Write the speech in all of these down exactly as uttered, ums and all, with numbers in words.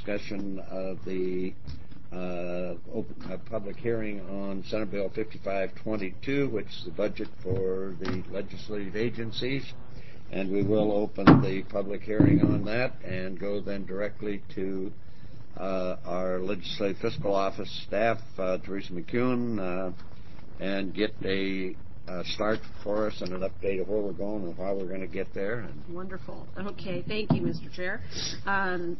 discussion of the uh, open, uh, public hearing on Senate Bill fifty-five twenty-two, which is the budget for the legislative agencies. And we will open the public hearing on that and go then directly to uh, our Legislative Fiscal Office staff, uh, Teresa McEwen, uh, and get a uh, start for us and an update of where we're going and how we're going to get there. And wonderful. Okay, thank you, Mister Chair. Um,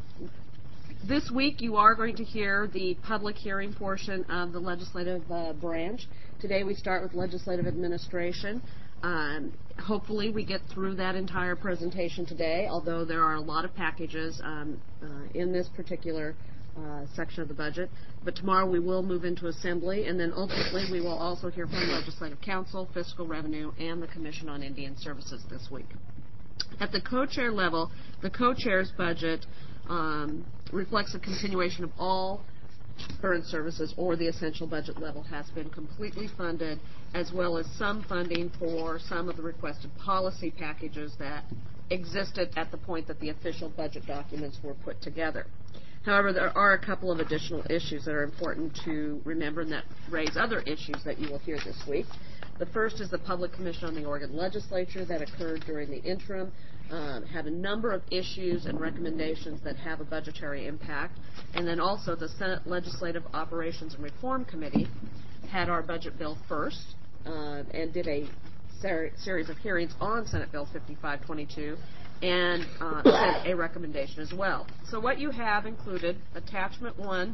this week you are going to hear the public hearing portion of the legislative uh, branch. Today we start with legislative administration. Um, hopefully we get through that entire presentation today, although there are a lot of packages um, uh, in this particular uh, section of the budget. But tomorrow we will move into assembly, and then ultimately we will also hear from Legislative Council, Fiscal Revenue, and the Commission on Indian Services this week. At the co-chair level, the co-chair's budget um, reflects a continuation of all current services, or the essential budget level has been completely funded, as well as some funding for some of the requested policy packages that existed at the point that the official budget documents were put together. However, there are a couple of additional issues that are important to remember and that raise other issues that you will hear this week. The first is the Public Commission on the Oregon Legislature that occurred during the interim. Um, had a number of issues and recommendations that have a budgetary impact. And then also the Senate Legislative Operations and Reform Committee had our budget bill first uh, and did a ser- series of hearings on Senate Bill fifty-five twenty-two and uh, sent a recommendation as well. So what you have included, attachment one,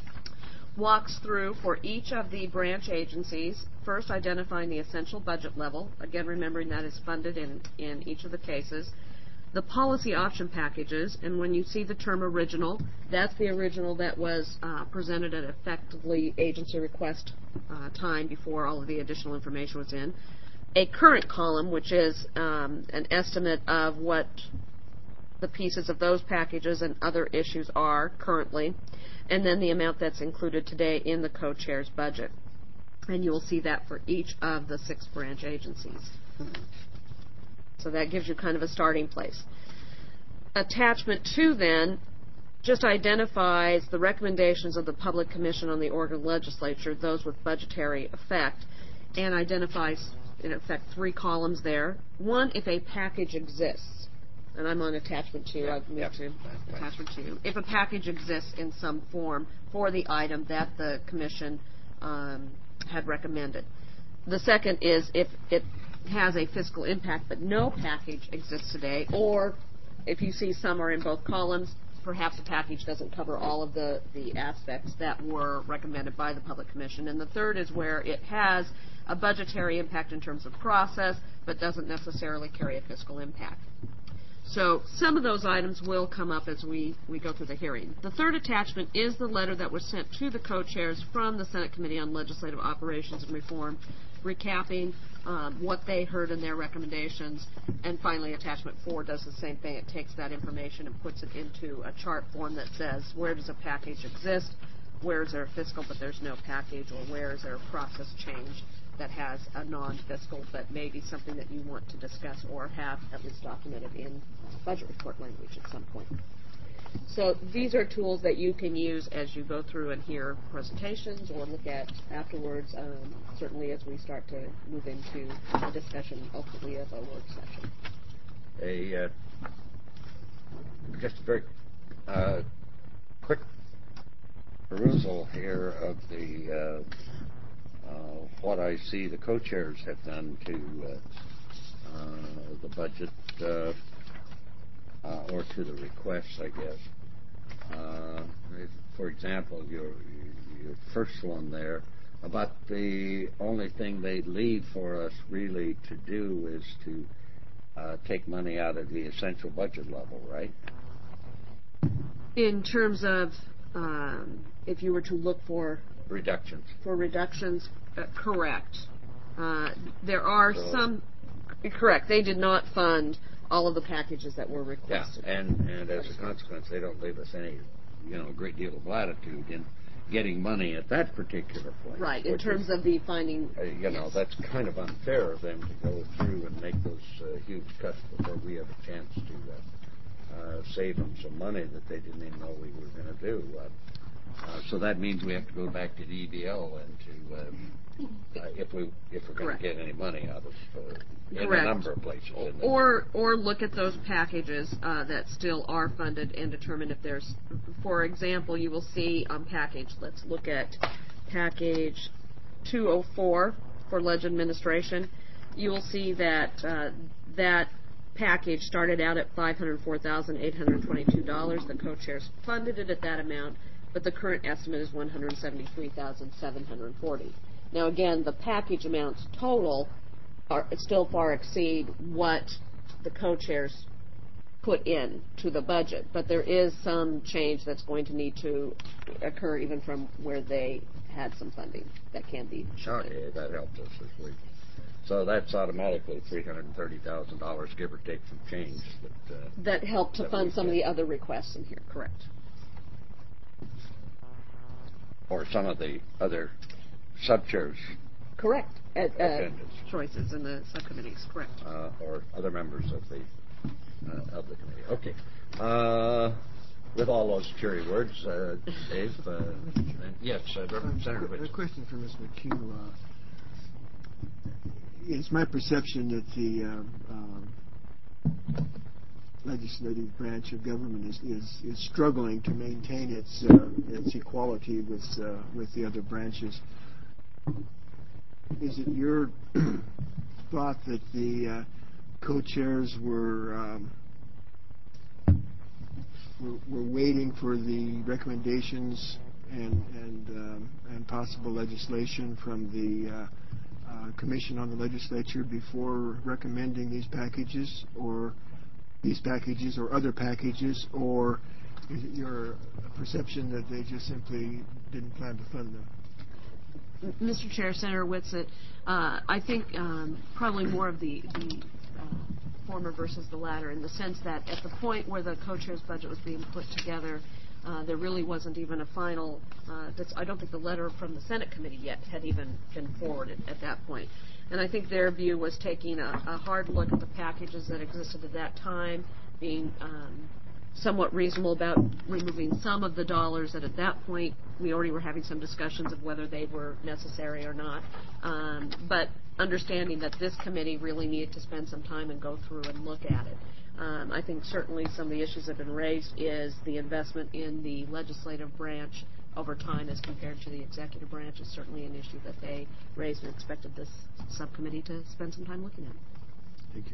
walks through for each of the branch agencies, first identifying the essential budget level, again remembering that is funded in, in each of the cases, the policy option packages, and when you see the term original, that's the original that was uh, presented at effectively agency request uh, time before all of the additional information was in. A current column, which is um, an estimate of what the pieces of those packages and other issues are currently, and then the amount that's included today in the co-chair's budget. And you will see that for each of the six branch agencies. So that gives you kind of a starting place. Attachment two, then, just identifies the recommendations of the Public Commission on the Oregon Legislature, those with budgetary effect, and identifies, in effect, three columns there. One, if a package exists. And I'm on attachment two. I've moved yep. to attachment two. If a package exists in some form for the item that the Commission um, had recommended. The second is if it has a fiscal impact but no package exists today, or if you see some are in both columns, perhaps a package doesn't cover all of the, the aspects that were recommended by the Public Commission. And the third is where it has a budgetary impact in terms of process but doesn't necessarily carry a fiscal impact. So some of those items will come up as we, we go through the hearing. The third attachment is the letter that was sent to the co-chairs from the Senate Committee on Legislative Operations and Reform, recapping um, what they heard in their recommendations. And finally, attachment four does the same thing. It takes that information and puts it into a chart form that says where does a package exist, where is there a fiscal but there's no package, or where is there a process change that has a non-fiscal but maybe something that you want to discuss or have at least documented in budget report language at some point. So these are tools that you can use as you go through and hear presentations or look at afterwards, um, certainly as we start to move into a discussion ultimately of a work session. A, uh, just a very uh, quick perusal here of the uh, Uh, what I see the co-chairs have done to uh, uh, the budget, uh, uh, or to the requests, I guess. Uh, if, for example, your your first one there, about the only thing they leave for us really to do is to uh, take money out of the essential budget level, right? In terms of um, if you were to look for reductions. For reductions, uh, correct. Uh, there are so, some, correct, they did not fund all of the packages that were requested. Yeah, and, and as a consequence, they don't leave us any, you know, great deal of latitude in getting money at that particular point. Right, in terms is, of the finding. Uh, you know, yes. That's kind of unfair of them to go through and make those uh, huge cuts before we have a chance to uh, uh, save them some money that they didn't even know we were going to do. Uh, uh, so that means we have to go back to the E B L and to, uh, uh, if we if we're going to get any money out of uh, in Correct. a number of places. In the or or look at those packages uh, that still are funded and determine if there's, for example, you will see on package. Let's look at package two oh four for Ledge Administration. You will see that uh, that package started out at five hundred four thousand eight hundred twenty-two dollars. The co-chairs funded it at that amount, but the current estimate is one hundred seventy-three thousand seven hundred forty dollars. Now, again, the package amounts total are still far exceed what the co-chairs put in to the budget, but there is some change that's going to need to occur even from where they had some funding that can be shifted. Okay, that helps us this week. So that's automatically three hundred thirty thousand dollars, give or take some change. That, uh, that helped to that fund some get. of the other requests in here, correct. Or some of the other sub-chairs. Correct. Uh, uh, choices in the subcommittees, correct. Uh, or other members of the uh, of the committee. Okay. Uh, with all those cheery words, uh, Dave. Uh, yes, uh, Representative. A question for Miz McHugh. Uh, it's my perception that the uh, um, legislative branch of government is, is, is struggling to maintain its uh, its equality with uh, with the other branches. Is it your thought that the uh, co-chairs were, um, were were waiting for the recommendations and and um, and possible legislation from the uh, uh, Commission on the Legislature before recommending these packages, or these packages, or other packages, or is it your perception that they just simply didn't plan to fund them? Mister Chair, Senator Whitsitt, uh, I think um, probably more of the, the uh, former versus the latter, in the sense that at the point where the co-chair's budget was being put together, uh, there really wasn't even a final, uh, that's, I don't think the letter from the Senate committee yet had even been forwarded at that point. And I think their view was taking a, a hard look at the packages that existed at that time, being um, somewhat reasonable about removing some of the dollars that at that point we already were having some discussions of whether they were necessary or not. Um, but understanding that this committee really needed to spend some time and go through and look at it. Um, I think certainly some of the issues that have been raised is the investment in the legislative branch over time as compared to the executive branch is certainly an issue that they raised and expected this subcommittee to spend some time looking at. Thank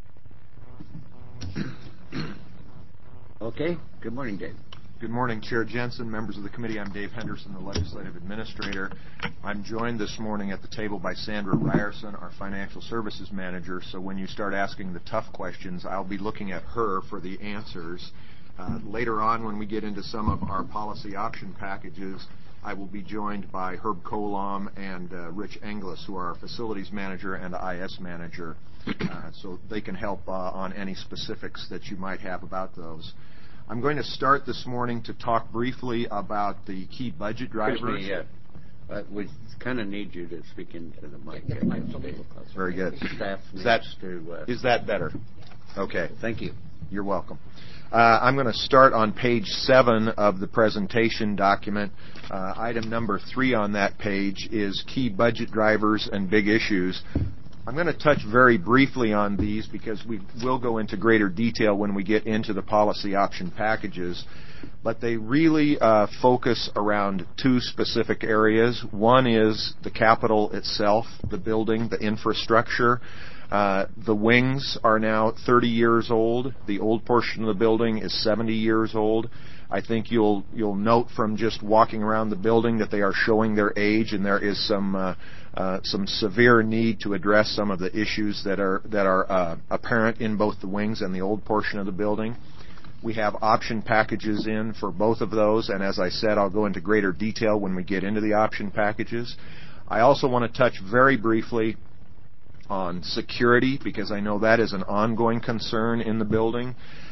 you. Okay. Good morning, Dave. Good morning, Chair Jensen, members of the committee. I'm Dave Henderson, the Legislative Administrator. I'm joined this morning at the table by Sandra Ryerson, our Financial Services Manager. So when you start asking the tough questions, I'll be looking at her for the answers. Uh, later on, when we get into some of our policy option packages, I will be joined by Herb Kolom and uh, Rich Englis, who are our Facilities Manager and I S Manager. Uh, so they can help uh, on any specifics that you might have about those. I'm going to start this morning to talk briefly about the key budget drivers. Excuse me, uh, uh, we kind of need you to speak into the mic. Get the mic a little closer. Very good. Staff Is that, needs to, uh, is that better? Okay. Thank you. You're welcome. Uh, I'm going to start on page seven of the presentation document. Uh, item number three on that page is key budget drivers and big issues. I'm going to touch very briefly on these because we will go into greater detail when we get into the policy option packages. But they really uh, focus around two specific areas. One is the Capitol itself, the building, the infrastructure. Uh, the wings are now thirty years old. The old portion of the building is seventy years old. I think you'll you'll note from just walking around the building that they are showing their age, and there is some uh, uh, some severe need to address some of the issues that are that are uh, apparent in both the wings and the old portion of the building. We have option packages in for both of those, and as I said, I'll go into greater detail when we get into the option packages. I also want to touch very briefly on security, because I know that is an ongoing concern in the building.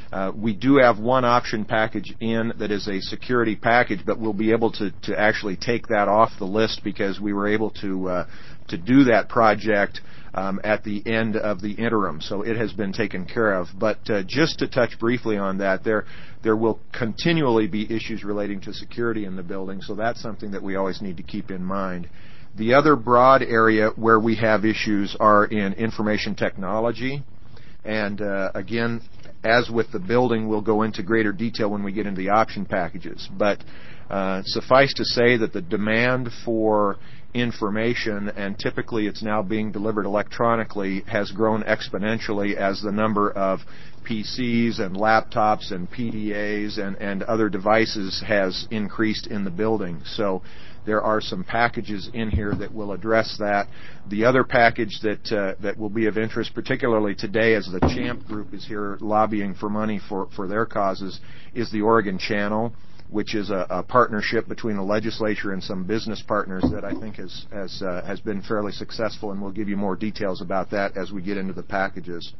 Uh, we do have one option package in that is a security package, but we'll be able to, to actually take that off the list because we were able to uh, to do that project um, at the end of the interim. So it has been taken care of. But uh, just to touch briefly on that, there there will continually be issues relating to security in the building, so that's something that we always need to keep in mind. The other broad area where we have issues are in information technology. And uh, again, as with the building, we'll go into greater detail when we get into the option packages. But uh, suffice to say that the demand for information, and typically it's now being delivered electronically, has grown exponentially as the number of P Cs and laptops and P D As and, and other devices has increased in the building. So there are some packages in here that will address that. The other package that uh, that will be of interest, particularly today as the CHAMP group is here lobbying for money for, for their causes, is the Oregon Channel, which is a, a partnership between the legislature and some business partners that I think has, has, uh, has been fairly successful, and we'll give you more details about that as we get into the packages.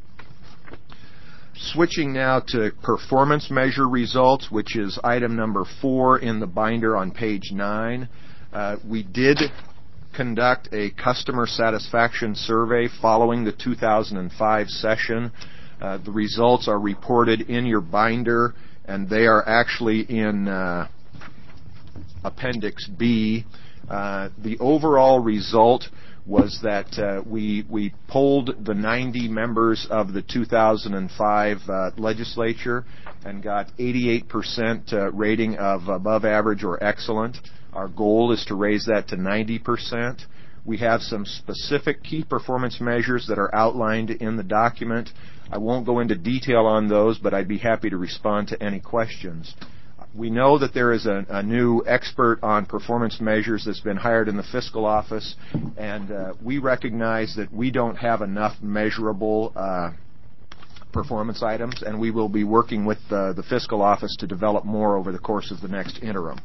Switching now to performance measure results, which is item number four in the binder on page nine. Uh, we did conduct a customer satisfaction survey following the two thousand five session. Uh, the results are reported in your binder, and they are actually in uh, Appendix B. Uh, the overall result was that uh, we we polled the ninety members of the two thousand five uh, legislature and got eighty-eight percent uh, rating of above average or excellent. Our goal is to raise that to ninety percent. We have some specific key performance measures that are outlined in the document. I won't go into detail on those, but I'd be happy to respond to any questions. We know that there is a, a new expert on performance measures that's been hired in the fiscal office, and uh, we recognize that we don't have enough measurable uh, performance items, and we will be working with uh, the fiscal office to develop more over the course of the next interim.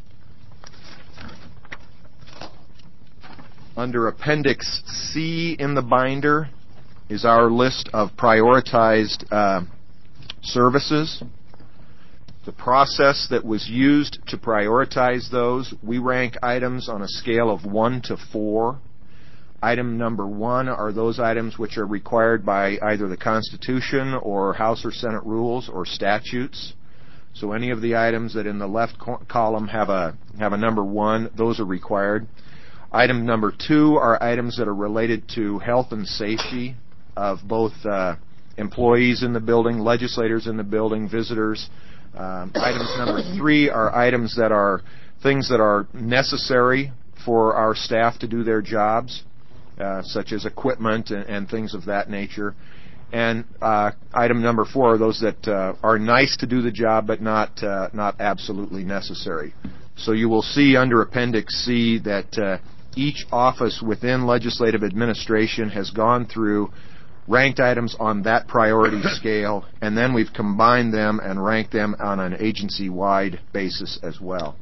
Under Appendix C in the binder is our list of prioritized uh, services. The process that was used to prioritize those, we rank items on a scale of one to four. Item number one are those items which are required by either the Constitution or House or Senate rules or statutes. So any of the items that in the left co- column have a have a number one, those are required. Item number two are items that are related to health and safety of both uh, employees in the building, legislators in the building, visitors. Um, items number three are items that are things that are necessary for our staff to do their jobs, uh, such as equipment and, and things of that nature. And uh, item number four are those that uh, are nice to do the job, but not uh, not absolutely necessary. So you will see under Appendix C that uh, each office within legislative administration has gone through ranked items on that priority scale, and then we've combined them and ranked them on an agency-wide basis as well.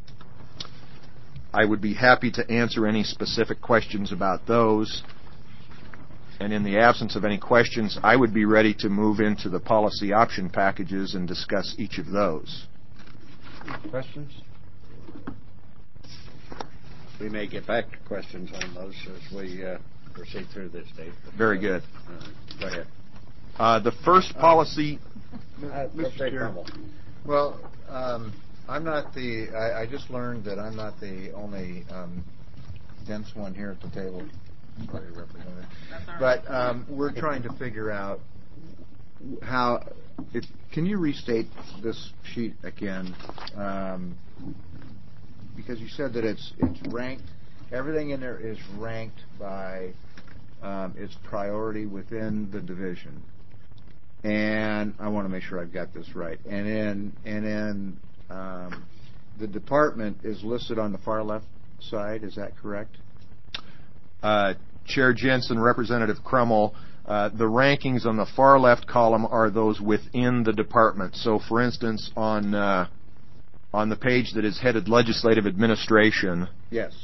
I would be happy to answer any specific questions about those, and in the absence of any questions, I would be ready to move into the policy option packages and discuss each of those. Questions? We may get back to questions on those as we uh, proceed through this, Dave. Very good. Uh, go ahead. Uh, the first policy... Uh, Mister Chair. Well, um, I'm not the, I, I just learned that I'm not the only um, dense one here at the table. Sorry, Representative. But um, we're trying to figure out how, it, can you restate this sheet again? Um, because you said that it's it's ranked, everything in there is ranked by um, its priority within the division. And I want to make sure I've got this right. And then, and then um, the department is listed on the far left side. Is that correct? Uh, Chair Jensen, Representative Crummell, uh, the rankings on the far left column are those within the department. So, for instance, on uh, on the page that is headed Legislative Administration, yes,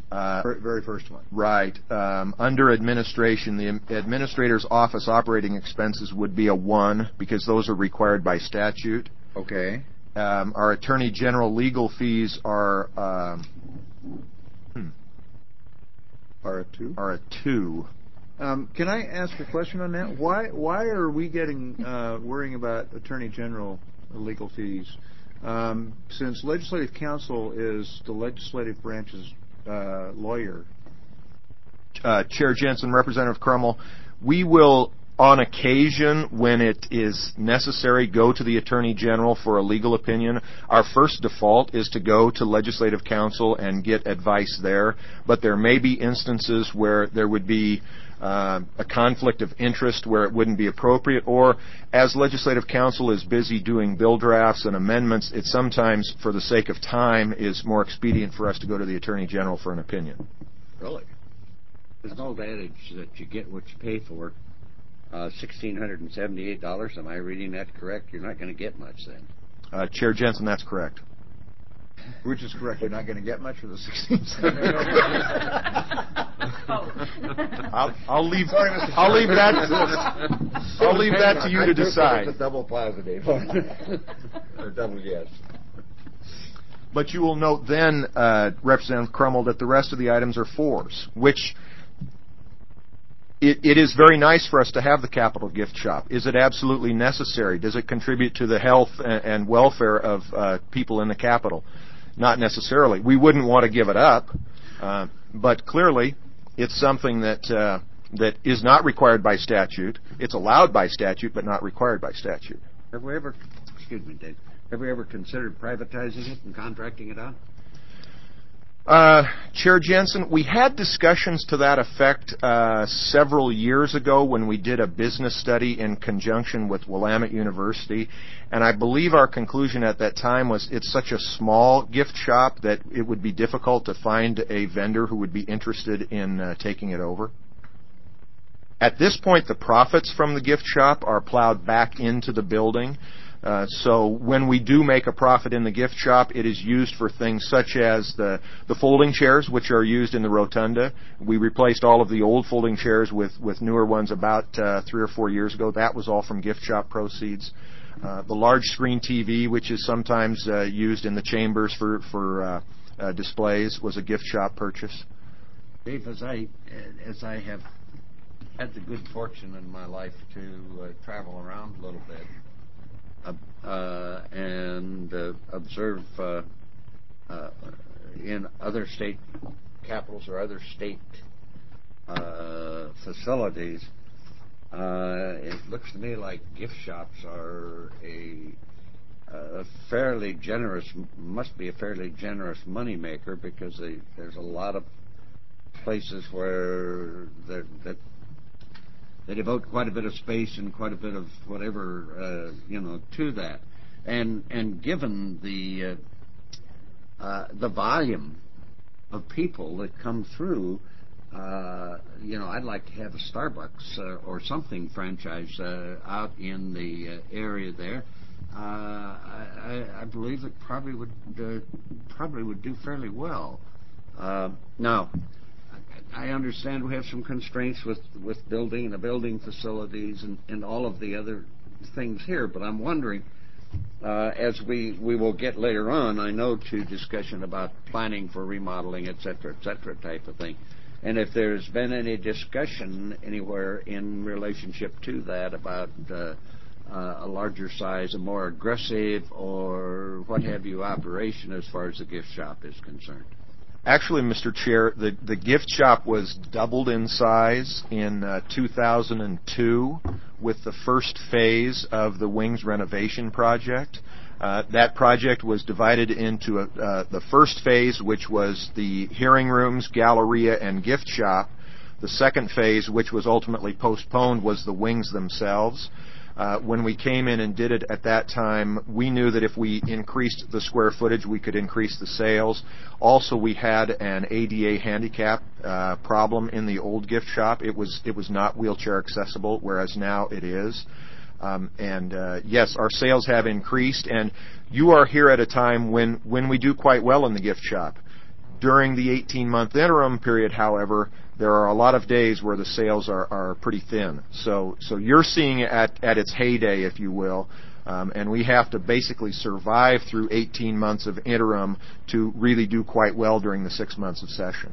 Uh, Very, very first one. Right. Um, under administration, the administrator's office operating expenses would be a one because those are required by statute. Okay. Um, our attorney general legal fees are um, hmm, Are a two? are a two. Um, can I ask a question on that? Why why are we getting uh, worrying about attorney general legal fees? Um, since legislative counsel is the legislative branch's uh, lawyer. Uh, Chair Jensen, Representative Crummell, we will, on occasion, when it is necessary, go to the Attorney General for a legal opinion. Our first default is to go to Legislative Counsel and get advice there, but there may be instances where there would be uh, a conflict of interest where it wouldn't be appropriate, or as Legislative Counsel is busy doing bill drafts and amendments, it sometimes, for the sake of time, is more expedient for us to go to the Attorney General for an opinion. Really? There's an old adage that you get what you pay for. Uh, one thousand six hundred seventy-eight dollars, am I reading that correct? You're not going to get much then. Uh, Chair Jensen, that's correct. Which is correct. You're not going to get much for the sixteen. I'll, I'll leave. I'll leave that. I'll leave that to you to decide. It's a double positive or double yes. But you will note then, uh, Representative Crummell, that the rest of the items are fours, which it, it is very nice for us to have the capital gift shop. Is it absolutely necessary? Does it contribute to the health and, and welfare of uh, people in the capital? Not necessarily. We wouldn't want to give it up, uh, but clearly it's something that uh, that is not required by statute. It's allowed by statute, but not required by statute. Have we ever, excuse me, Dave, have we ever considered privatizing it and contracting it out? Uh, Chair Jensen, we had discussions to that effect uh, several years ago when we did a business study in conjunction with Willamette University, and I believe our conclusion at that time was it's such a small gift shop that it would be difficult to find a vendor who would be interested in uh, taking it over. At this point, the profits from the gift shop are plowed back into the building. Uh, so when we do make a profit in the gift shop, it is used for things such as the, the folding chairs, which are used in the rotunda. We replaced all of the old folding chairs with, with newer ones about uh, three or four years ago. That was all from gift shop proceeds. Uh, the large screen T V, which is sometimes uh, used in the chambers for, for uh, uh, displays, was a gift shop purchase. Dave, as I, as I have had the good fortune in my life to uh, travel around a little bit, Uh, and uh, observe uh, uh, in other state capitals or other state uh, facilities, uh, it looks to me like gift shops are a, a fairly generous, must be a fairly generous money maker because they, there's a lot of places where that they devote quite a bit of space and quite a bit of whatever, uh, you know, to that. And and given the uh, uh, the volume of people that come through, uh, you know, I'd like to have a Starbucks uh, or something franchise uh, out in the uh, area there. Uh, I, I believe it probably would uh, probably would do fairly well. Uh, now. I understand we have some constraints with, with building and the building facilities and, and all of the other things here, but I'm wondering, uh, as we, we will get later on, I know, to discussion about planning for remodeling, et cetera, et cetera, type of thing. And if there's been any discussion anywhere in relationship to that about uh, uh, a larger size, a more aggressive or what have you operation as far as the gift shop is concerned. Actually, Mister Chair, the, the gift shop was doubled in size in uh, two thousand two with the first phase of the Wings renovation project. Uh, that project was divided into a, uh, the first phase, which was the hearing rooms, galleria, and gift shop. The second phase, which was ultimately postponed, was the Wings themselves. Uh, when we came in and did it at that time, we knew that if we increased the square footage, we could increase the sales. Also, we had an A D A handicap uh, problem in the old gift shop. It was it was not wheelchair accessible, whereas now it is. Um, and uh, yes, our sales have increased, and you are here at a time when, when we do quite well in the gift shop. During the eighteen-month interim period, however, there are a lot of days where the sales are, are pretty thin. So, so you're seeing it at, at its heyday, if you will, um, and we have to basically survive through eighteen months of interim to really do quite well during the six months of session.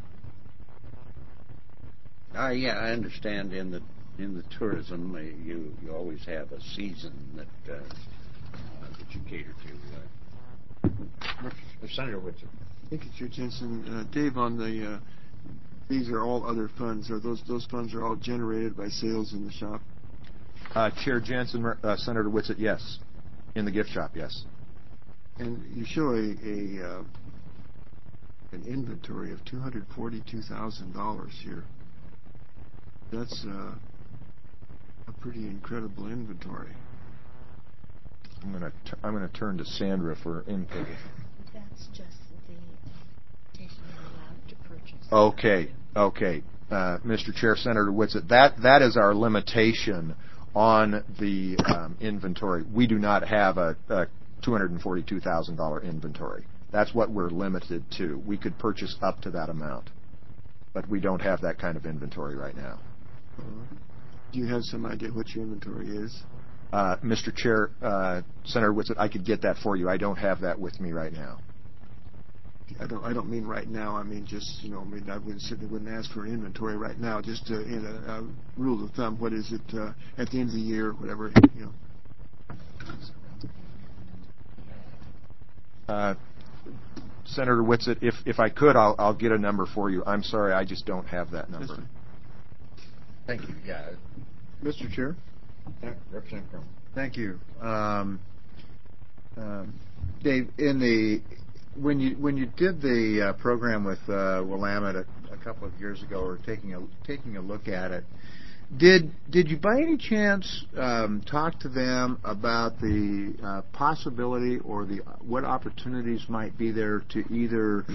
Uh, yeah, I understand in the in the tourism, uh, you you always have a season that uh, uh, that you cater to. Uh, Senator Whitson. Thank you, Chair Jensen. Uh, Dave, on the uh, these are all other funds. Are those those funds are all generated by sales in the shop? Uh, Chair Jensen, uh, Senator Whitsitt, yes. In the gift shop, yes. And you show a, a uh, an inventory of two hundred forty-two thousand dollars here. That's uh, a pretty incredible inventory. I'm going to I'm going to turn to Sandra for input. That's just the taking allowed to purchase. Okay, okay, uh, Mister Chair, Senator Whitsitt, that that is our limitation on the um, inventory. We do not have a, a two hundred forty-two thousand dollars inventory. That's what we're limited to. We could purchase up to that amount, but we don't have that kind of inventory right now. Uh, do you have some idea what your inventory is? Uh, Mister Chair, uh, Senator Whitsitt, I could get that for you. I don't have that with me right now. I don't. I don't mean right now. I mean just you know. I mean I wouldn't certainly wouldn't ask for an inventory right now. Just uh, in a, a rule of thumb. What is it uh, at the end of the year? Whatever you know. Uh, Senator Whitsitt, if if I could, I'll I'll get a number for you. I'm sorry, I just don't have that number. Thank you. Yeah, Mister Chair. Representative Crum. Thank you. Um, um, Dave, in the when you when you did the uh, program with uh, Willamette a, a couple of years ago, or taking a taking a look at it, did did you by any chance um, talk to them about the uh, possibility or the what opportunities might be there to either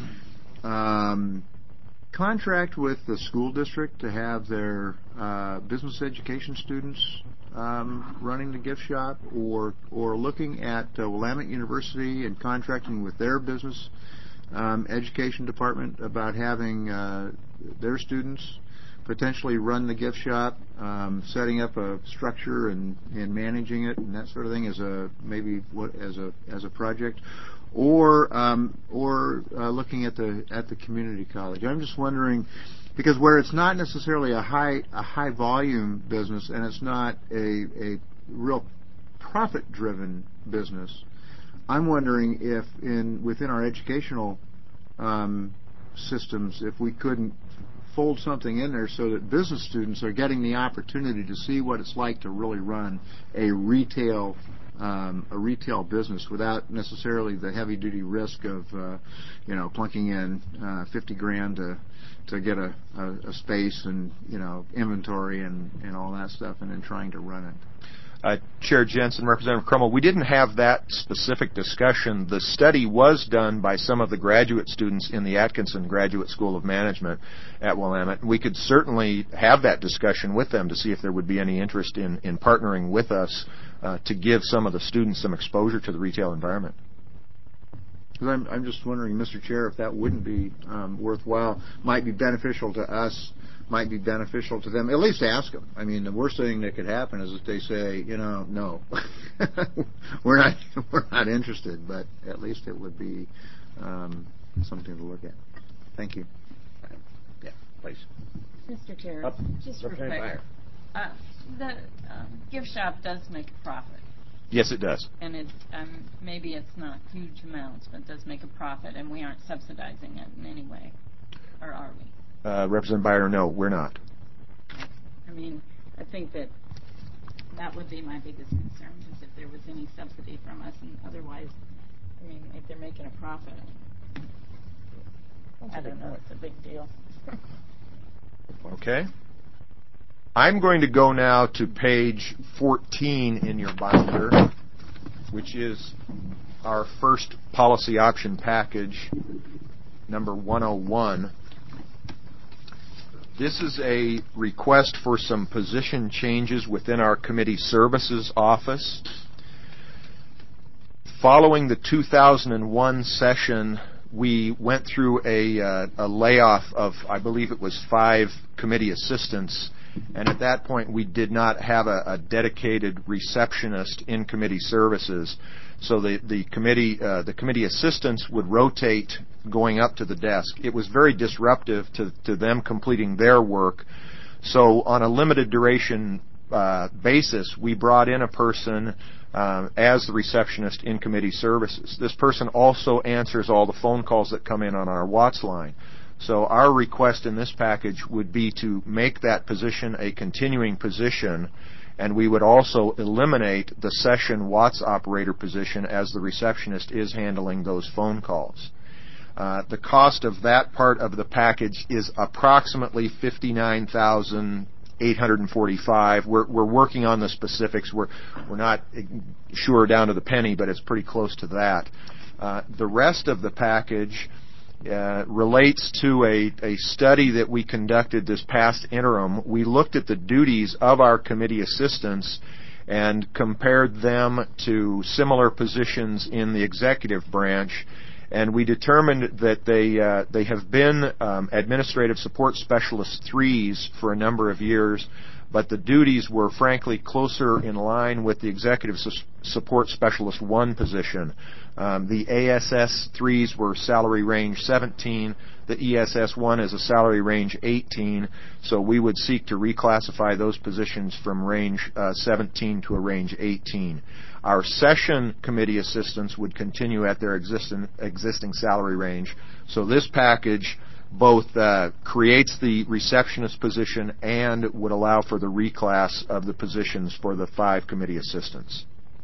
um, contract with the school district to have their uh, business education students um, running the gift shop, or or looking at uh, Willamette University and contracting with their business um, education department about having uh, their students potentially run the gift shop, um, setting up a structure and, and managing it and that sort of thing as a maybe what as a as a project, or um, or uh, looking at the at the community college. I'm just wondering, because where it's not necessarily a high a high volume business and it's not a a real profit driven business, I'm wondering if in within our educational um, systems if we couldn't fold something in there so that business students are getting the opportunity to see what it's like to really run a retail um, a retail business without necessarily the heavy duty risk of uh, you know plunking in uh, fifty grand to to get a, a, a space and you know inventory and, and all that stuff and then trying to run it. Uh, Chair Jensen, Representative Crummell, we didn't have that specific discussion. The study was done by some of the graduate students in the Atkinson Graduate School of Management at Willamette. We could certainly have that discussion with them to see if there would be any interest in, in partnering with us uh, to give some of the students some exposure to the retail environment. Because I'm, I'm just wondering, Mister Chair, if that wouldn't be um, worthwhile, might be beneficial to us, might be beneficial to them. At least ask them. I mean, the worst thing that could happen is if they say, you know, no, we're not, we're not interested. But at least it would be um, something to look at. Thank you. Yeah, please. Mister Chair, Up. just real quick. Uh, the um, gift shop does make a profit. Yes, it does. And it um, maybe it's not huge amounts, but it does make a profit, and we aren't subsidizing it in any way, or are we? Uh, Representative Byer, no, we're not. I mean, I think that that would be my biggest concern, is if there was any subsidy from us, and otherwise, I mean, if they're making a profit, I don't know, it's a big deal. Okay. I'm going to go now to page fourteen in your binder, which is our first policy option package, number one oh one. This is a request for some position changes within our committee services office. Following the two thousand one session, we went through a, uh, a layoff of, I believe it was five committee assistants, and at that point we did not have a, a dedicated receptionist in committee services. So the, the committee uh, the committee assistants would rotate going up to the desk. It was very disruptive to, to them completing their work. So on a limited duration uh, basis, we brought in a person uh, as the receptionist in committee services. This person also answers all the phone calls that come in on our Watts line. So our request in this package would be to make that position a continuing position, and we would also eliminate the session Watts operator position as the receptionist is handling those phone calls. Uh, the cost of that part of the package is approximately fifty-nine thousand eight hundred forty-five dollars. We're, we're working on the specifics. We're, we're not sure down to the penny, but it's pretty close to that. Uh, the rest of the package uh, relates to a, a study that we conducted this past interim. We looked at the duties of our committee assistants and compared them to similar positions in the executive branch, and we determined that they uh, they have been um, administrative support specialist threes for a number of years, but the duties were frankly closer in line with the executive su- support specialist one position. Um, the A S S threes were salary range seventeen. The E S S one is a salary range eighteen. So we would seek to reclassify those positions from range uh, seventeen to a range eighteen. Our session committee assistants would continue at their existing, existing salary range. So this package both uh, creates the receptionist position and would allow for the reclass of the positions for the five committee assistants.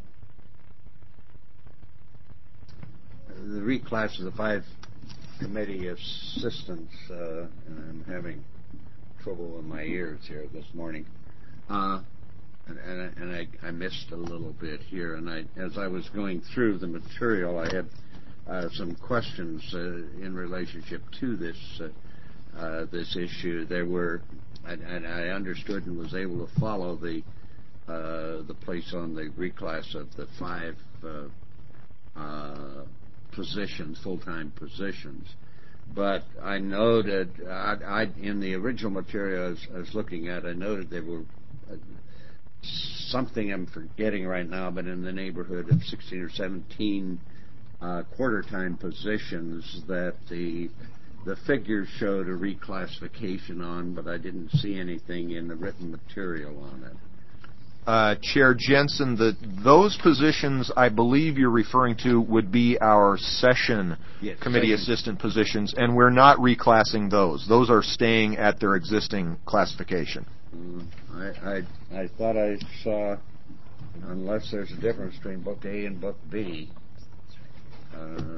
The reclass of the five committee assistants, uh, and I'm having trouble in my ears here this morning. Uh, and and, and I, I missed a little bit here. And I, as I was going through the material, I had uh, some questions uh, in relationship to this uh, uh, this issue. There were, and, and I understood and was able to follow the uh, the place on the reclass of the five uh, uh, positions, full-time positions. But I noted, I, I, in the original material I was, I was looking at, I noted there were uh, something I'm forgetting right now, but in the neighborhood of sixteen or seventeen uh, quarter-time positions that the the figures showed a reclassification on, but I didn't see anything in the written material on it. Uh, Chair Jensen, the, those positions I believe you're referring to would be our session yes, committee session. assistant positions, and we're not reclassing those. Those are staying at their existing classification. Mm, I, I I thought I saw, unless there's a difference between Book A and Book B, uh,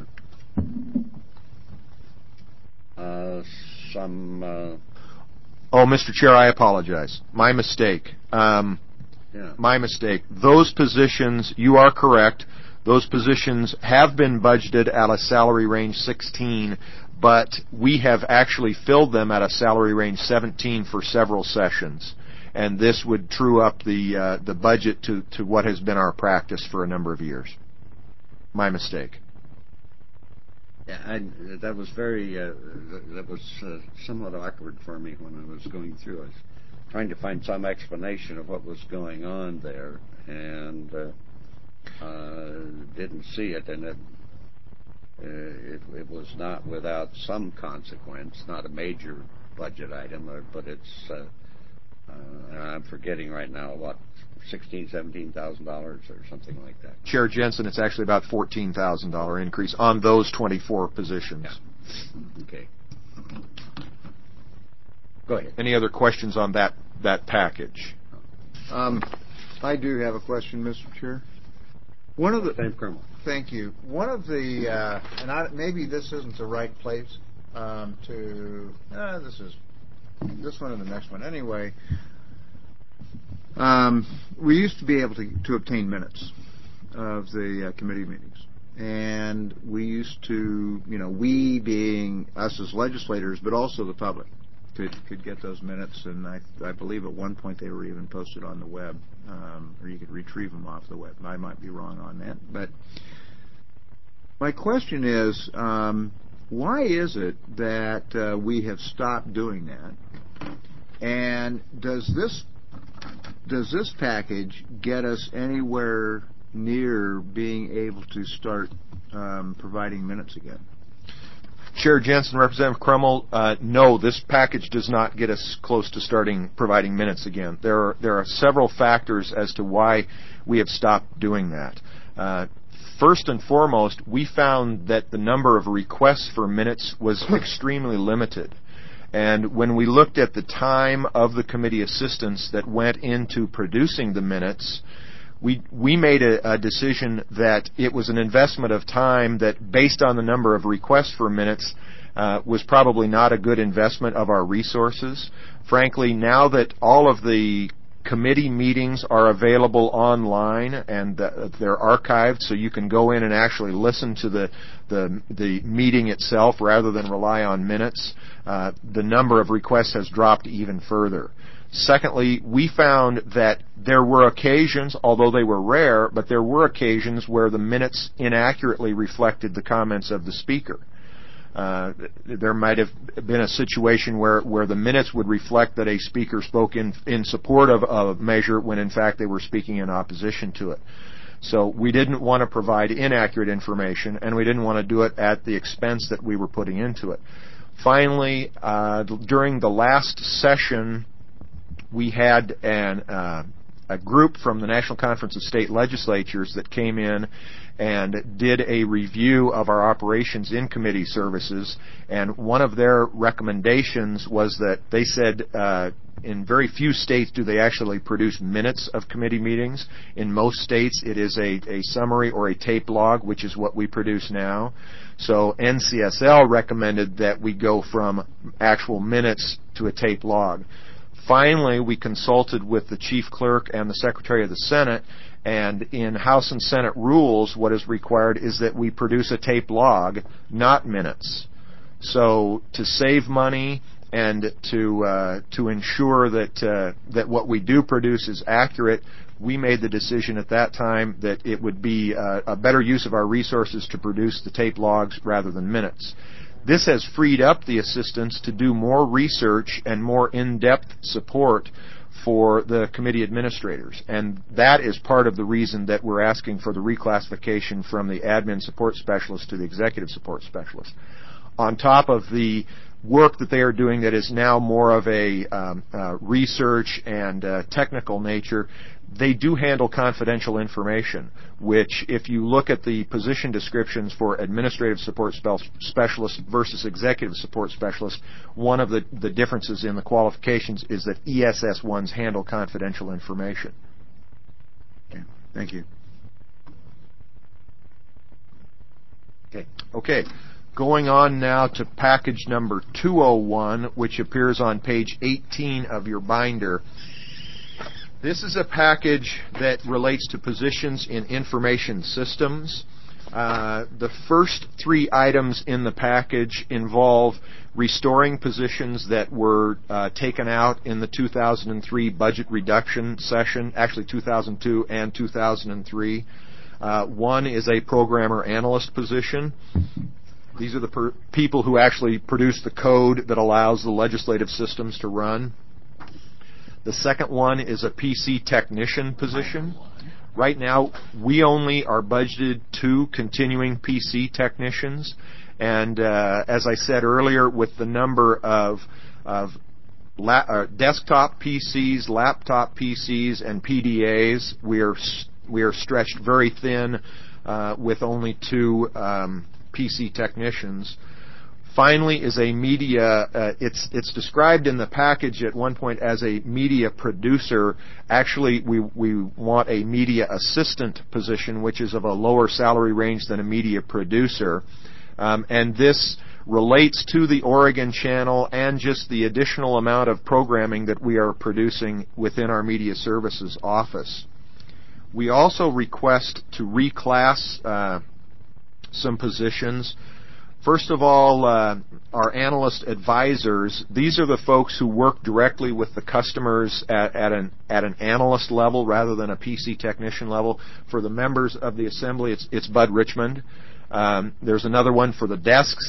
uh, some... Uh, oh, Mister Chair, I apologize. My mistake. Um, Yeah. My mistake. Those positions, you are correct. Those positions have been budgeted at a salary range sixteen, but we have actually filled them at a salary range seventeen for several sessions. And this would true up the uh, the budget to, to what has been our practice for a number of years. My mistake. Yeah, I, that was very, uh, that was uh, somewhat awkward for me when I was going through it. Trying to find some explanation of what was going on there, and uh, uh, didn't see it, and it, uh, it it was not without some consequence, not a major budget item, or, but it's uh, uh, I'm forgetting right now what sixteen, seventeen thousand dollars or something like that. Chair Jensen, it's actually about fourteen thousand dollar increase on those twenty-four positions. Yeah. Okay. Go ahead. Any other questions on that that package? Um, I do have a question, Mister Chair. One of the Same Colonel. Thank you. One of the uh, and I, maybe this isn't the right place um, to. Uh, this is this one and the next one. Anyway, um, we used to be able to, to obtain minutes of the uh, committee meetings, and we used to, you know, we being us as legislators, but also the public. Could, could get those minutes, and I, I believe at one point they were even posted on the web, um, or you could retrieve them off the web. I might be wrong on that, but my question is, um, why is it that uh, we have stopped doing that? And does this does this package get us anywhere near being able to start um, providing minutes again? Chair Jensen, Representative Crummell, uh, no, this package does not get us close to starting providing minutes again. There are, there are several factors as to why we have stopped doing that. Uh, first and foremost, we found that the number of requests for minutes was extremely limited. And when we looked at the time of the committee assistants that went into producing the minutes, we we made a, a decision that it was an investment of time that, based on the number of requests for minutes, uh, was probably not a good investment of our resources. Frankly, now that all of the committee meetings are available online and uh, they're archived, so you can go in and actually listen to the the, the meeting itself rather than rely on minutes, uh, the number of requests has dropped even further. Secondly, we found that there were occasions, although they were rare, but there were occasions where the minutes inaccurately reflected the comments of the speaker. Uh, there might have been a situation where, where the minutes would reflect that a speaker spoke in, in support of a measure when in fact they were speaking in opposition to it. So we didn't want to provide inaccurate information, and we didn't want to do it at the expense that we were putting into it. Finally, uh, during the last session, we had an, uh, a group from the National Conference of State Legislatures that came in and did a review of our operations in committee services, and one of their recommendations was that they said uh, in very few states do they actually produce minutes of committee meetings. In most states it is a, a summary or a tape log, which is what we produce now. So N C S L recommended that we go from actual minutes to a tape log. Finally, we consulted with the Chief Clerk and the Secretary of the Senate, and in House and Senate rules, what is required is that we produce a tape log, not minutes. So to save money and to uh, to ensure that uh, that what we do produce is accurate, we made the decision at that time that it would be uh, a better use of our resources to produce the tape logs rather than minutes. This has freed up the assistants to do more research and more in-depth support for the committee administrators. And that is part of the reason that we're asking for the reclassification from the admin support specialist to the executive support specialist. On top of the work that they are doing that is now more of a um, uh, research and uh, technical nature, they do handle confidential information, which if you look at the position descriptions for administrative support specialist versus executive support specialist, one of the, the differences in the qualifications is that E S S ones handle confidential information. Okay. Thank you. Okay. Okay. Going on now to package number two oh one, which appears on page eighteen of your binder. This is a package that relates to positions in information systems. Uh, the first three items in the package involve restoring positions that were uh, taken out in the two thousand three budget reduction session, actually two thousand two and two thousand three. Uh, one is a programmer analyst position. These are the per- people who actually produce the code that allows the legislative systems to run. The second one is a P C technician position. Right now, we only are budgeted two continuing P C technicians. And uh, as I said earlier, with the number of, of la- uh, desktop P Cs, laptop P Cs, and P D As, we are, we are stretched very thin uh, with only two um, P C technicians. Finally is a media, uh, it's it's described in the package at one point as a media producer. Actually, we, we want a media assistant position, which is of a lower salary range than a media producer. Um, and this relates to the Oregon channel and just the additional amount of programming that we are producing within our media services office. We also request to reclass uh, some positions. First of all, uh, our analyst advisors, these are the folks who work directly with the customers at, at, an, at an analyst level rather than a P C technician level. For the members of the assembly, it's, it's Bud Richmond. Um, there's another one for the desks.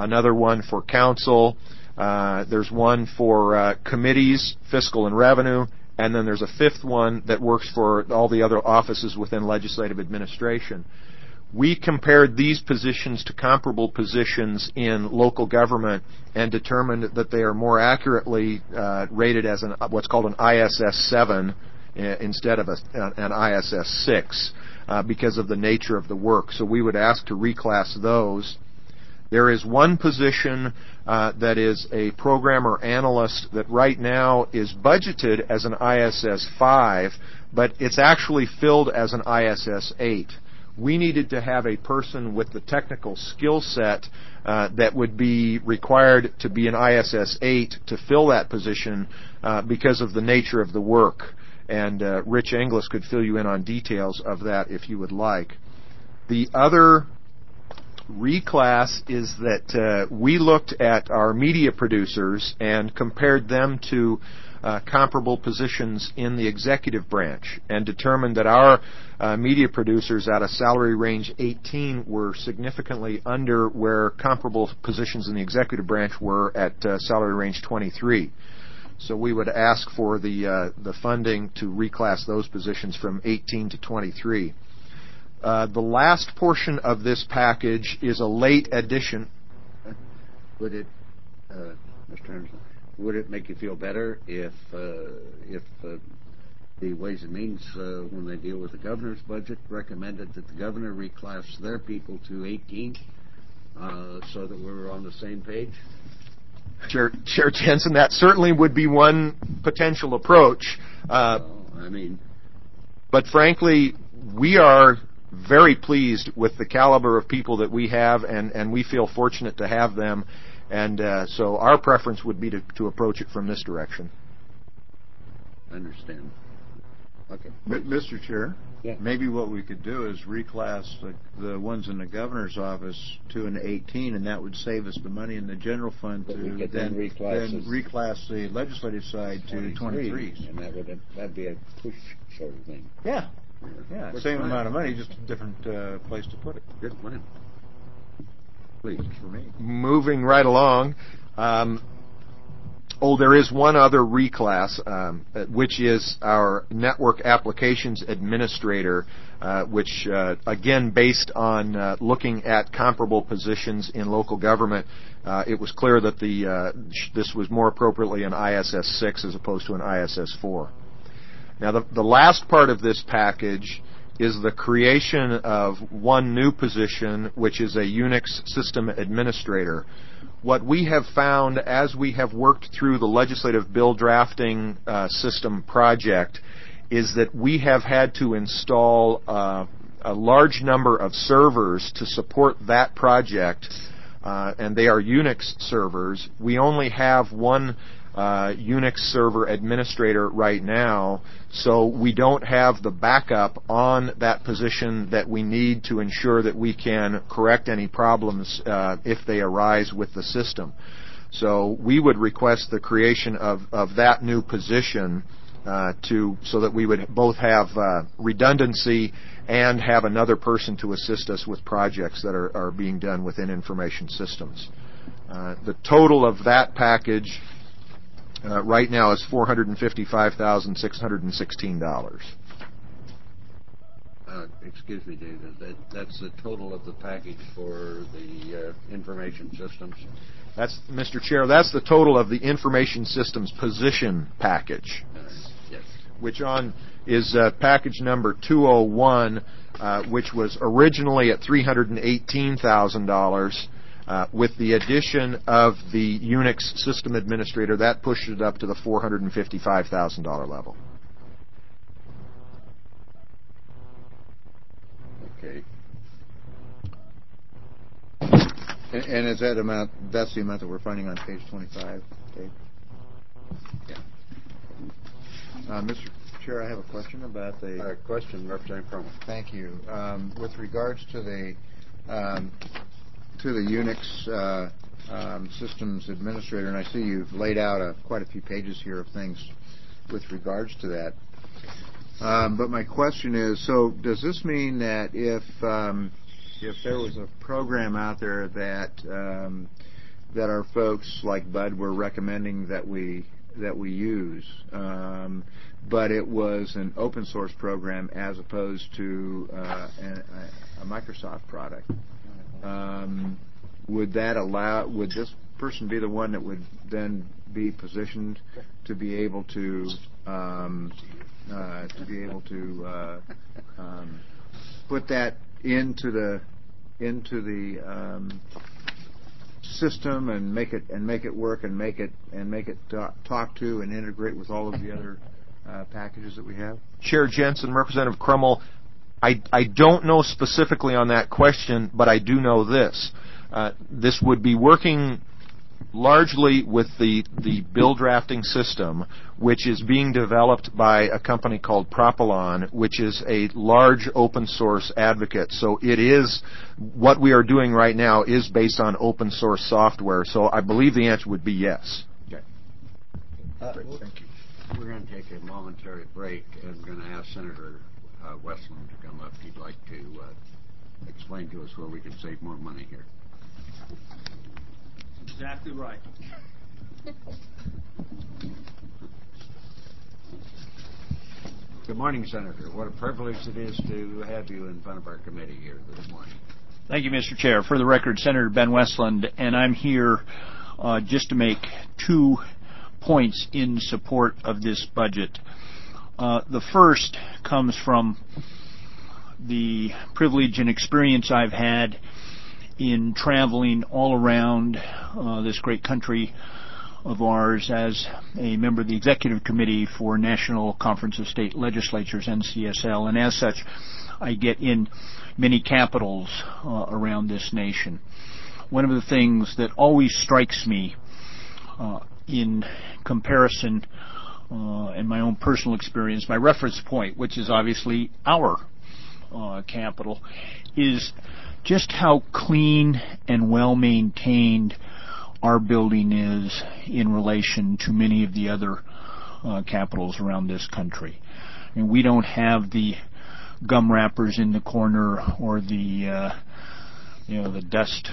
another one for council. Uh, there's one for uh, committees, fiscal and revenue, and then there's a fifth one that works for all the other offices within legislative administration. We compared these positions to comparable positions in local government and determined that they are more accurately uh, rated as an, what's called an I S S seven uh, instead of a, an I S S six uh, because of the nature of the work. So we would ask to reclass those. There is one position uh, that is a programmer analyst that right now is budgeted as an I S S five, but it's actually filled as an I S S eight. We needed to have a person with the technical skill set uh, that would be required to be an I S S eight to fill that position uh, because of the nature of the work. And uh, Rich Inglis could fill you in on details of that if you would like. The other reclass is that uh, we looked at our media producers and compared them to uh, comparable positions in the executive branch and determined that our uh, media producers at a salary range eighteen were significantly under where comparable positions in the executive branch were at uh, salary range twenty-three. So we would ask for the uh, the funding to reclass those positions from eighteen to twenty-three. Uh, the last portion of this package is a late addition. Would it, uh, Mister Anderson, would it make you feel better if uh, if uh, the Ways and Means, uh, when they deal with the governor's budget, recommended that the governor reclass their people to eighteen, uh, so that we were on the same page? Chair, Chair Jensen, that certainly would be one potential approach. Uh, well, I mean, but frankly, we are very pleased with the caliber of people that we have, and, and we feel fortunate to have them. And uh, so our preference would be to, to approach it from this direction. I understand. Okay. M- Mister Chair, yeah. Maybe what we could do is reclass the, the ones in the governor's office to an eighteen, and that would save us the money in the general fund to we could then, then, reclass, then reclass the legislative side to twenty-threes. And that would that'd be a push sort of thing. Yeah. Yeah, Good same plan. amount of money, just a different uh, place to put it. Good plan. Please. For me. Moving right along. Um, oh, there is one other reclass, um, which is our Network Applications Administrator, uh, which, uh, again, based on uh, looking at comparable positions in local government, uh, it was clear that the uh, this was more appropriately an I S S six as opposed to an I S S four. Now, the, the last part of this package is the creation of one new position, which is a Unix System Administrator. What we have found as we have worked through the legislative bill drafting uh, system project is that we have had to install uh, a large number of servers to support that project, uh, and they are Unix servers. We only have one Uh, Unix server administrator right now, so we don't have the backup on that position that we need to ensure that we can correct any problems uh, if they arise with the system. So we would request the creation of, of that new position uh, to so that we would both have uh, redundancy and have another person to assist us with projects that are, are being done within information systems. Uh, the total of that package Uh, right now is four hundred fifty-five thousand six hundred sixteen dollars. Uh, excuse me, David. That, that's the total of the package for the uh, information systems? That's, Mister Chair, that's the total of the information systems position package. Uh, yes. Which on is uh, package number two oh one, uh, which was originally at three hundred eighteen thousand dollars. Uh, with the addition of the Unix system administrator, that pushed it up to the four hundred fifty-five thousand dollars level. Okay. And, and is that amount, that's the amount that we're finding on page twenty-five, Dave? Yeah. Uh, Mister Chair, I have a question about the... Uh, question, Representative Crummell. Thank you. Um, with regards to the... Um, to the Unix uh, um, systems administrator, and I see you've laid out a, quite a few pages here of things with regards to that. Um, but my question is, so does this mean that if um, if there was a program out there that um, that our folks like Bud were recommending that we that we use, um, but it was an open source program as opposed to uh, a, a Microsoft product. Um, would that allow? Would this person be the one that would then be positioned to be able to um, uh, to be able to uh, um, put that into the into the um, system and make it and make it work and make it and make it talk, talk to and integrate with all of the other uh, packages that we have? Chair Jensen, Representative Crummell, I, I don't know specifically on that question, but I do know this. Uh, this would be working largely with the, the bill drafting system, which is being developed by a company called Propylon, which is a large open source advocate. So it is, what we are doing right now is based on open source software. So I believe the answer would be yes. Okay. Uh, Great, thank you. We're going to take a momentary break, and we're going to ask Senator uh, Westland to come up. He'd like to uh, explain to us where we can save more money here. Exactly right. Good morning, Senator. What a privilege it is to have you in front of our committee here this morning. Thank you, Mister Chair. For the record, Senator Ben Westland, and I'm here uh, just to make two points in support of this budget. Uh, the first comes from the privilege and experience I've had in traveling all around uh, this great country of ours as a member of the Executive Committee for National Conference of State Legislatures, N C S L, and as such, I get in many capitals uh, around this nation. One of the things that always strikes me uh, in comparison uh, and my own personal experience, my reference point, which is obviously our uh, capital, is just how clean and well maintained our building is in relation to many of the other uh, capitals around this country. I mean, we don't have the gum wrappers in the corner or the uh, you know the dust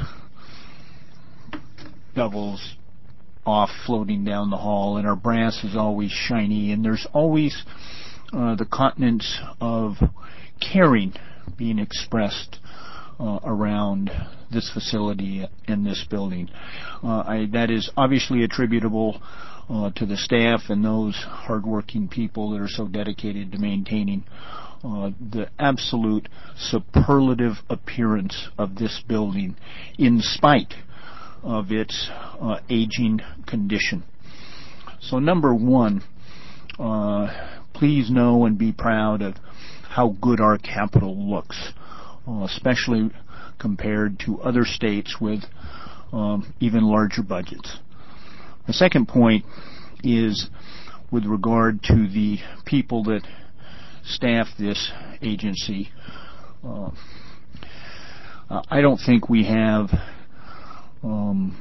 devils off floating down the hall, and our brass is always shiny, and there's always uh, the continence of caring being expressed Uh, around this facility and this building. Uh, I, that is obviously attributable uh, to the staff and those hardworking people that are so dedicated to maintaining uh, the absolute superlative appearance of this building in spite of its uh, aging condition. So number one, uh, please know and be proud of how good our capital looks. Uh, especially compared to other states with um, even larger budgets. The second point is with regard to the people that staff this agency. Uh, uh, I don't think we have um,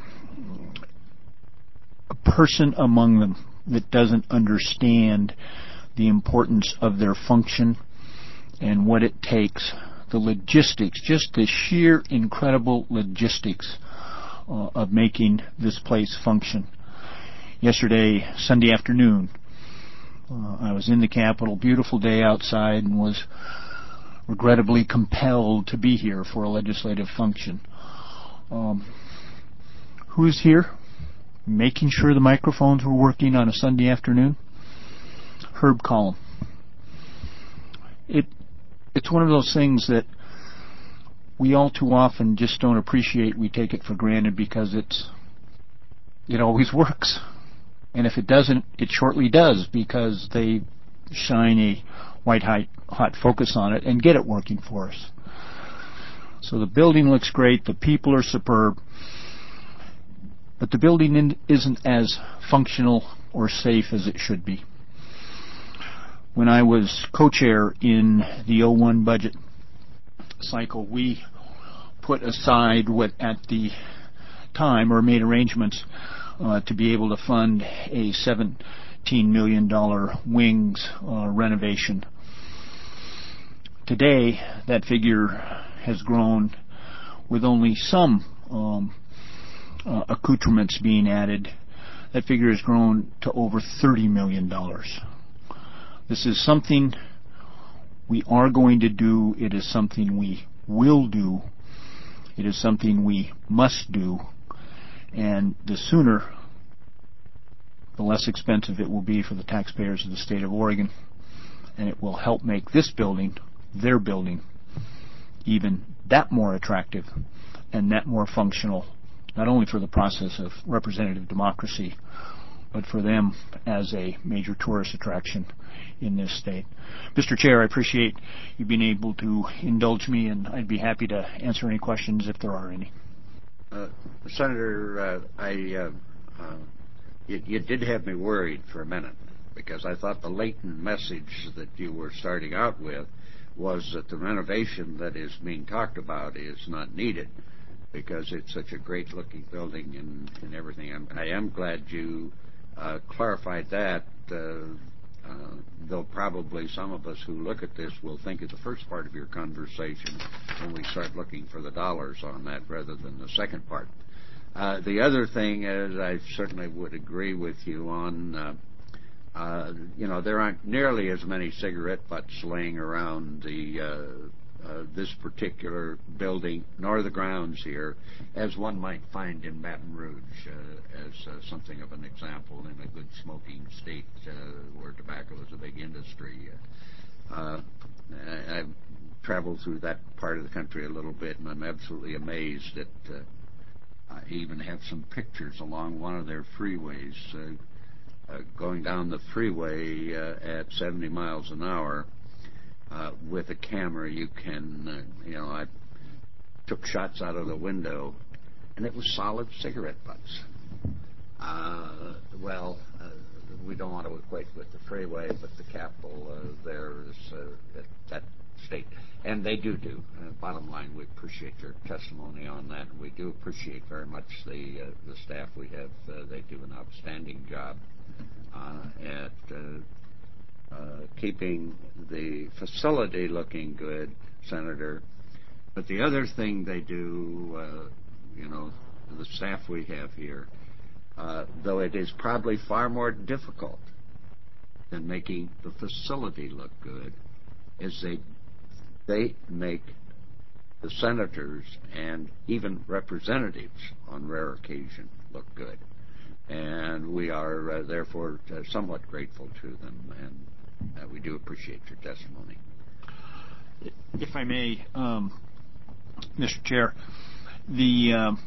a person among them that doesn't understand the importance of their function and what it takes, the logistics, just the sheer incredible logistics uh, of making this place function. Yesterday, Sunday afternoon, uh, I was in the Capitol, beautiful day outside, and was regrettably compelled to be here for a legislative function. Um, who is here making sure the microphones were working on a Sunday afternoon? Herb Collum. It It's one of those things that we all too often just don't appreciate. We take it for granted because it's it always works. And if it doesn't, it shortly does because they shine a white hot, hot focus on it and get it working for us. So the building looks great. The people are superb. But the building isn't as functional or safe as it should be. When I was co-chair in the oh one budget cycle, we put aside what at the time, or made arrangements uh, to be able to fund a seventeen million dollars wings uh, renovation. Today, that figure has grown with only some um, uh, accoutrements being added, that figure has grown to over thirty million dollars. This is something we are going to do. It is something we will do. It is something we must do. And the sooner, the less expensive it will be for the taxpayers of the state of Oregon. And it will help make this building, their building, even that more attractive and that more functional, not only for the process of representative democracy, but for them as a major tourist attraction in this state. Mister Chair, I appreciate you being able to indulge me, and I'd be happy to answer any questions if there are any. Uh, Senator, uh, I uh, uh, you, you did have me worried for a minute, because I thought the latent message that you were starting out with was that the renovation that is being talked about is not needed, because it's such a great-looking building and, and everything. I'm, I am glad you uh, clarified that, uh, uh, though probably some of us who look at this will think of the first part of your conversation when we start looking for the dollars on that rather than the second part. Uh, the other thing is, I certainly would agree with you on, uh, uh, you know, there aren't nearly as many cigarette butts laying around the uh, Uh, this particular building, nor the grounds here, as one might find in Baton Rouge, uh, as uh, something of an example in a good smoking state uh, where tobacco is a big industry. Uh, I, I've traveled through that part of the country a little bit, and I'm absolutely amazed that uh, I even have some pictures along one of their freeways, uh, uh, going down the freeway uh, at seventy miles an hour. Uh, with a camera, you can, uh, you know, I took shots out of the window, and it was solid cigarette butts. Uh, well, uh, we don't want to equate with the freeway, but the capital uh, there is uh, at that state. And they do do. Uh, bottom line, we appreciate your testimony on that. We do appreciate very much the, uh, the staff we have. Uh, they do an outstanding job uh, at uh, Uh, keeping the facility looking good, Senator. But the other thing they do, uh, you know, the staff we have here, uh, though it is probably far more difficult than making the facility look good, is they they make the senators and even representatives on rare occasion look good. And we are uh, therefore uh, somewhat grateful to them, and uh, we do appreciate your testimony. If I may, um, Mister Chair, the um,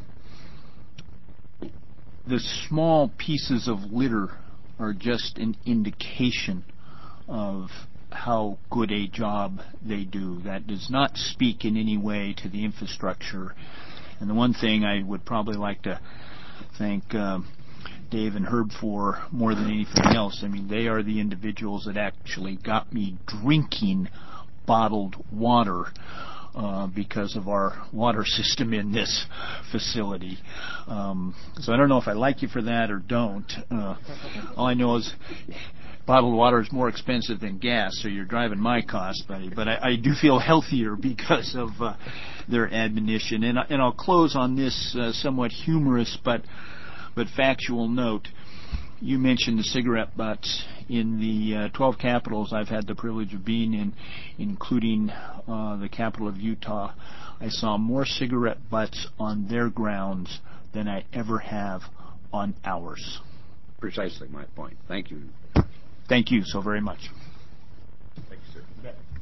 the small pieces of litter are just an indication of how good a job they do. That does not speak in any way to the infrastructure. And the one thing I would probably like to thank um, Dave and Herb for more than anything else, I mean, they are the individuals that actually got me drinking bottled water uh, because of our water system in this facility. Um, so I don't know if I like you for that or don't. Uh, all I know is bottled water is more expensive than gas, so you're driving my cost, buddy. But I, I do feel healthier because of uh, their admonition. And, and I'll close on this uh, somewhat humorous but but factual note. You mentioned the cigarette butts. In the uh, twelve capitals I've had the privilege of being in, including uh, the capital of Utah, I saw more cigarette butts on their grounds than I ever have on ours. Precisely my point. Thank you. Thank you so very much. Thank you, sir.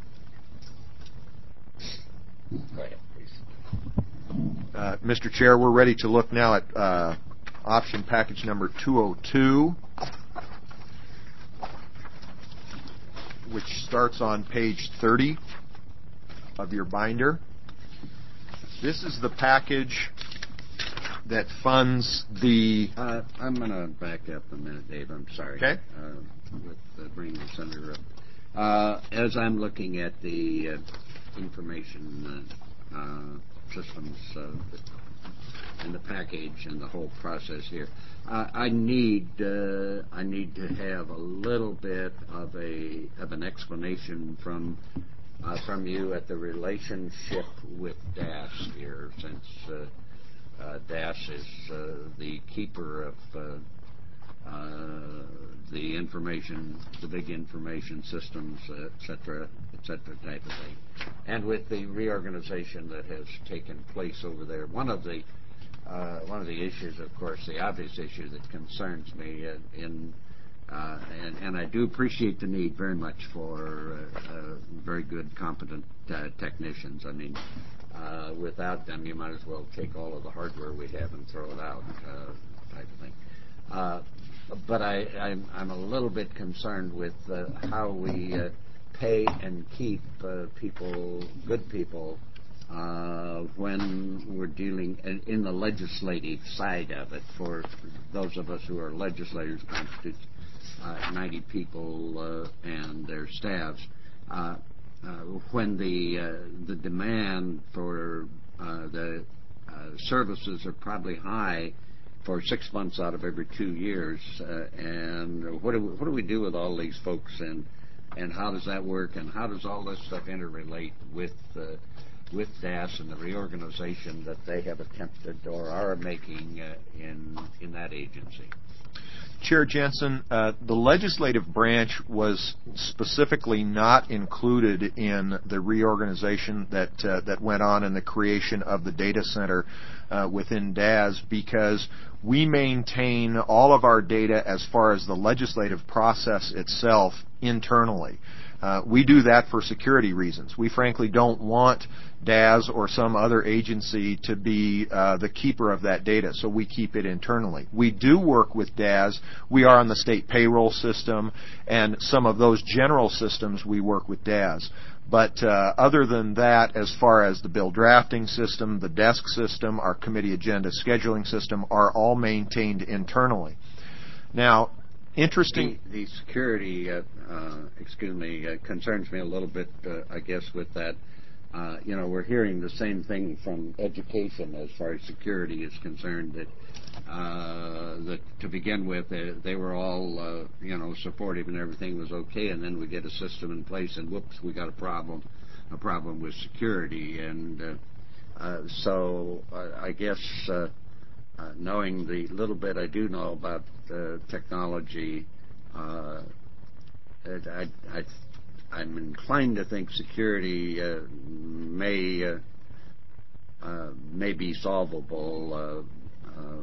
Go ahead, please. Uh, Mister Chair, we're ready to look now at uh, option package number two oh two, which starts on page thirty of your binder. This is the package that funds the... Uh, I'm going to back up a minute, Dave. I'm sorry. Okay. Uh, with uh, bringing the senator up. Uh, as I'm looking at the uh, information uh, uh, systems uh, and the package and the whole process here, uh, I need uh, I need to have a little bit of a of an explanation from uh, from you at the relationship with D A S here, since uh, uh, D A S is uh, the keeper of uh, uh, the information, the big information systems, uh, et cetera, et cetera, type of thing. And with the reorganization that has taken place over there, one of the uh, one of the issues, of course, the obvious issue that concerns me uh, in Uh, and, and I do appreciate the need very much for uh, uh, very good, competent uh, technicians. I mean, uh, without them, you might as well take all of the hardware we have and throw it out, uh, type of thing. Uh, but I, I'm, I'm a little bit concerned with uh, how we uh, pay and keep uh, people, good people, uh, when we're dealing in, in the legislative side of it. For those of us who are legislators, constitute Uh, ninety people uh, and their staffs. Uh, uh, when the uh, the demand for uh, the uh, services are probably high for six months out of every two years, uh, and what do we, what do we do with all these folks, and and how does that work, and how does all this stuff interrelate with uh, with D A S and the reorganization that they have attempted or are making uh, in in that agency? Chair Jensen, uh, the legislative branch was specifically not included in the reorganization that uh, that went on in the creation of the data center uh, within D A S, because we maintain all of our data as far as the legislative process itself internally. Uh, we do that for security reasons. We frankly don't want D A S or some other agency to be uh, the keeper of that data, so we keep it internally. We do work with D A S. We are on the state payroll system, and some of those general systems we work with D A S. But uh, other than that, as far as the bill drafting system, the desk system, our committee agenda scheduling system, are all maintained internally. Now, interesting. The, the security, uh, uh, excuse me, uh, concerns me a little bit, uh, I guess, with that. Uh, you know, we're hearing the same thing from education as far as security is concerned, that, uh, that to begin with, they, they were all, uh, you know, supportive and everything was okay, and then we get a system in place and whoops, we got a problem, a problem with security. And uh, uh, so uh, I guess uh, uh, knowing the little bit I do know about uh, technology, uh, I, I, I'm inclined to think security uh, may uh, uh, may be solvable, uh, uh,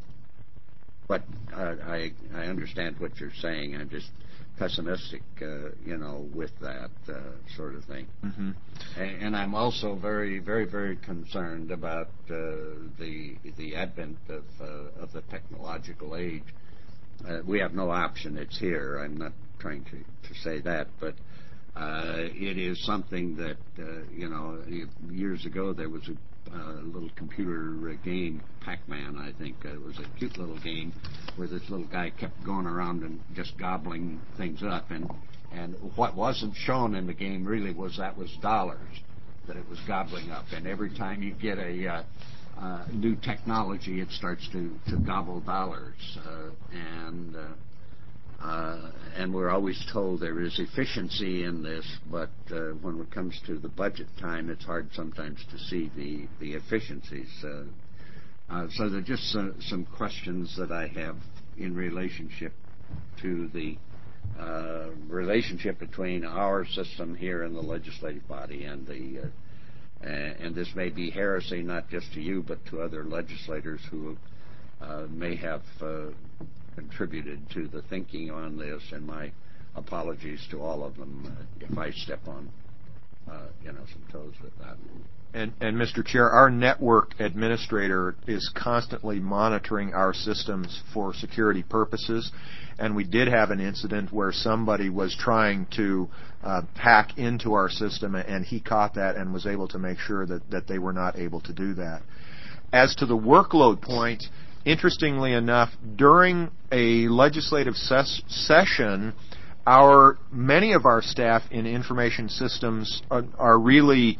but I, I, I understand what you're saying. I'm just pessimistic, uh, you know, with that uh, sort of thing. Mm-hmm. And, and I'm also very, very, very concerned about uh, the the advent of uh, of the technological age. Uh, we have no option; it's here. I'm not trying to, to say that, but uh, it is something that uh, you know. Years ago, there was a uh, little computer game, Pac-Man, I think. Uh, it was a cute little game where this little guy kept going around and just gobbling things up, and and what wasn't shown in the game really was that was dollars that it was gobbling up, and every time you get a uh, uh, new technology, it starts to, to gobble dollars, uh, and uh, uh, and we're always told there is efficiency in this, but uh, when it comes to the budget time, it's hard sometimes to see the, the efficiencies. Uh, uh, so there are just uh, some questions that I have in relationship to the uh, relationship between our system here in the legislative body and the uh, and this may be heresy not just to you but to other legislators who uh, may have uh, contributed to the thinking on this, and my apologies to all of them uh, if I step on uh, you know some toes with that. And, and Mister Chair, our network administrator is constantly monitoring our systems for security purposes, and we did have an incident where somebody was trying to uh, hack into our system, and he caught that and was able to make sure that, that they were not able to do that. As to the workload point, interestingly enough, during a legislative ses- session, our many of our staff in information systems are, are really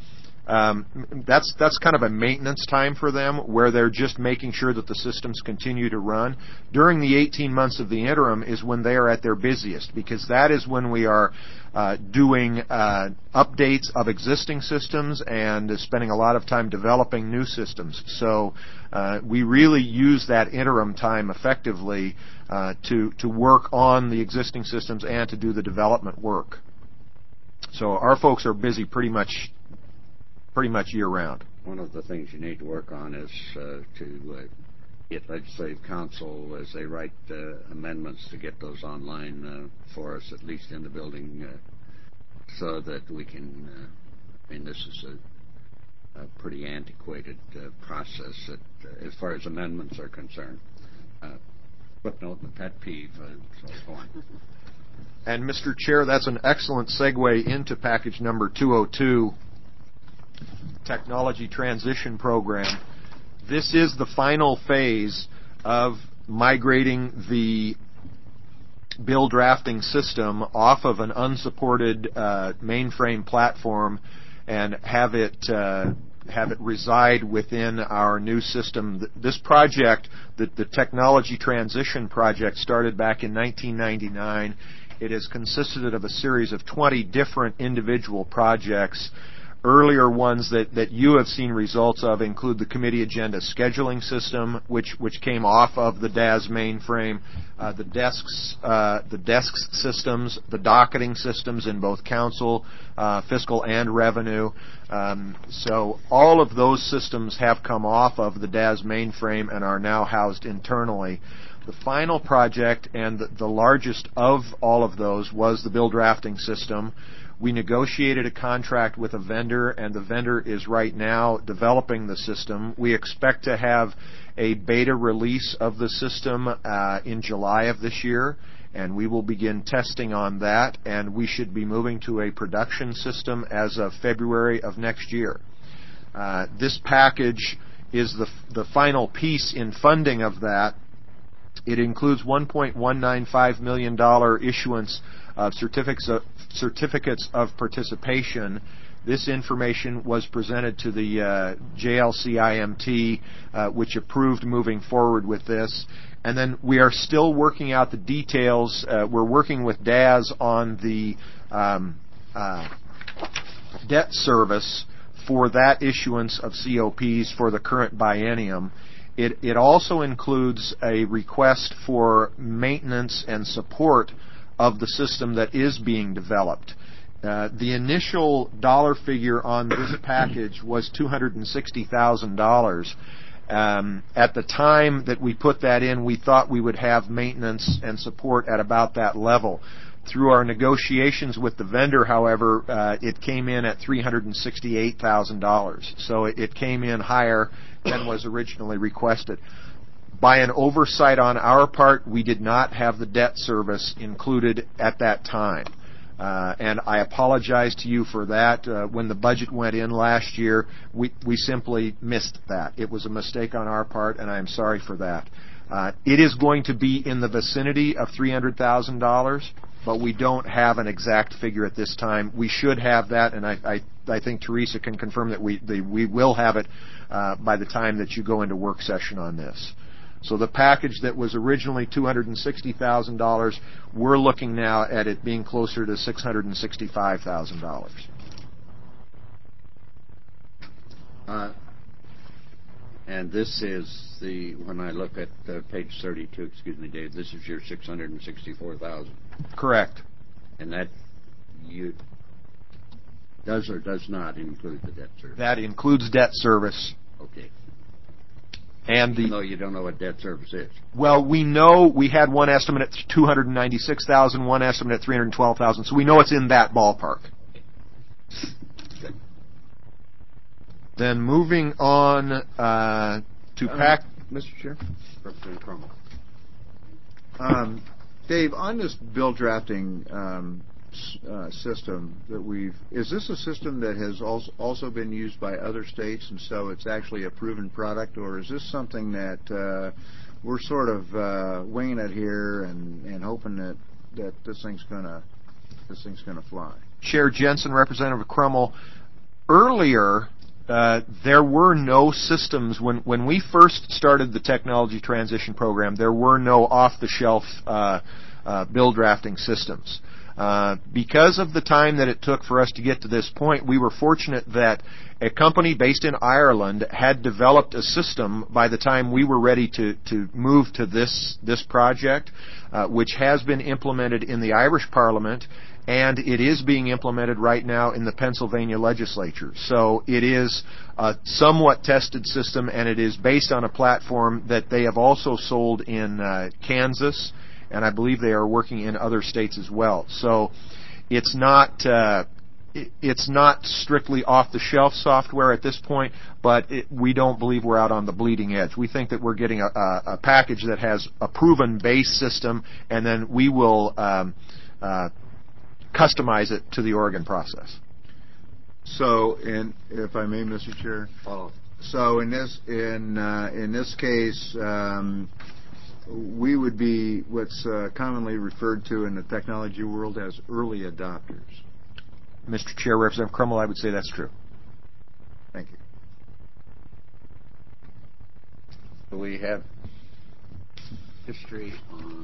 Um, that's that's kind of a maintenance time for them, where they're just making sure that the systems continue to run. During the eighteen months of the interim is when they are at their busiest, because that is when we are uh, doing uh, updates of existing systems and spending a lot of time developing new systems. So uh, we really use that interim time effectively uh, to to work on the existing systems and to do the development work. So our folks are busy pretty much pretty much year-round. One of the things you need to work on is uh, to uh, get Legislative Council, as they write uh, amendments, to get those online uh, for us, at least in the building, uh, so that we can, uh, I mean, this is a, a pretty antiquated uh, process that, uh, as far as amendments are concerned. Uh, footnote and pet peeve, uh, so go on. And, Mister Chair, that's an excellent segue into package number two oh two, Technology Transition Program. This is the final phase of migrating the bill drafting system off of an unsupported uh, mainframe platform and have it uh, have it reside within our new system. This project, the, the Technology Transition Project, started back in nineteen ninety-nine. It has consisted of a series of twenty different individual projects. Earlier ones that, that you have seen results of include the committee agenda scheduling system, which which came off of the D A S mainframe, uh, the desks uh, the desks systems, the docketing systems in both council, uh, fiscal, and revenue. Um, so all of those systems have come off of the D A S mainframe and are now housed internally. The final project, and the, the largest of all of those, was the bill drafting system. We negotiated a contract with a vendor, and the vendor is right now developing the system. We expect to have a beta release of the system uh, in July of this year, and we will begin testing on that, and we should be moving to a production system as of February of next year. Uh, this package is the, the final piece in funding of that. It includes one point one nine five million dollars issuance of certificates of, certificates of participation. This information was presented to the uh, J L C I M T, uh, which approved moving forward with this. And then we are still working out the details. Uh, we're working with D A S on the um, uh, debt service for that issuance of C O Ps for the current biennium. It, it also includes a request for maintenance and support of the system that is being developed. Uh, the initial dollar figure on this package was two hundred sixty thousand dollars. Um, at the time that we put that in, we thought we would have maintenance and support at about that level. Through our negotiations with the vendor, however, uh, it came in at three hundred sixty-eight thousand dollars. So it, it came in higher than was originally requested. By an oversight on our part, we did not have the debt service included at that time. Uh, and I apologize to you for that. Uh, when the budget went in last year, we, we simply missed that. It was a mistake on our part, and I am sorry for that. Uh, it is going to be in the vicinity of three hundred thousand dollars, but we don't have an exact figure at this time. We should have that, and I, I, I think Teresa can confirm that we, the, we will have it uh, by the time that you go into work session on this. So the package that was originally two hundred sixty thousand dollars, we're looking now at it being closer to six hundred sixty-five thousand dollars. Uh, and this is the, when I look at uh, page thirty-two, excuse me, Dave, this is your six hundred sixty-four thousand dollars. Correct. And that you does or does not include the debt service? That includes debt service. Okay. And the, Even though you don't know what debt service is. Well, we know we had one estimate at two hundred ninety-six thousand dollars, one estimate at three hundred twelve thousand dollars, so we know it's in that ballpark. Okay. Then moving on uh, to Um, pack. Mister Chair? Representative Crummell. Um, Dave, on this bill drafting um, s- uh, system that we've, is this a system that has also, also been used by other states, and so it's actually a proven product, or is this something that uh, we're sort of uh, winging it here and, and hoping that, that this thing's gonna this thing's gonna fly? Chair Jensen, Representative Crummell, earlier uh, there were no systems when when we first started the technology transition program. There were no off-the-shelf uh, uh, bill drafting systems. Uh, because of the time that it took for us to get to this point, we were fortunate that a company based in Ireland had developed a system by the time we were ready to, to move to this, this project, uh, which has been implemented in the Irish Parliament, and it is being implemented right now in the Pennsylvania legislature. So it is a somewhat tested system, and it is based on a platform that they have also sold in uh, Kansas, and I believe they are working in other states as well. So it's not uh, it's not strictly off-the-shelf software at this point, but it, we don't believe we're out on the bleeding edge. We think that we're getting a, a, a package that has a proven base system, and then we will um, uh, customize it to the Oregon process. So, in, if I may, Mister Chair. Follow. So in this in uh, in this case. Um, We would be what's uh, commonly referred to in the technology world as early adopters. Mister Chair, Representative Crummell, I would say that's true. Thank you. Do we have history on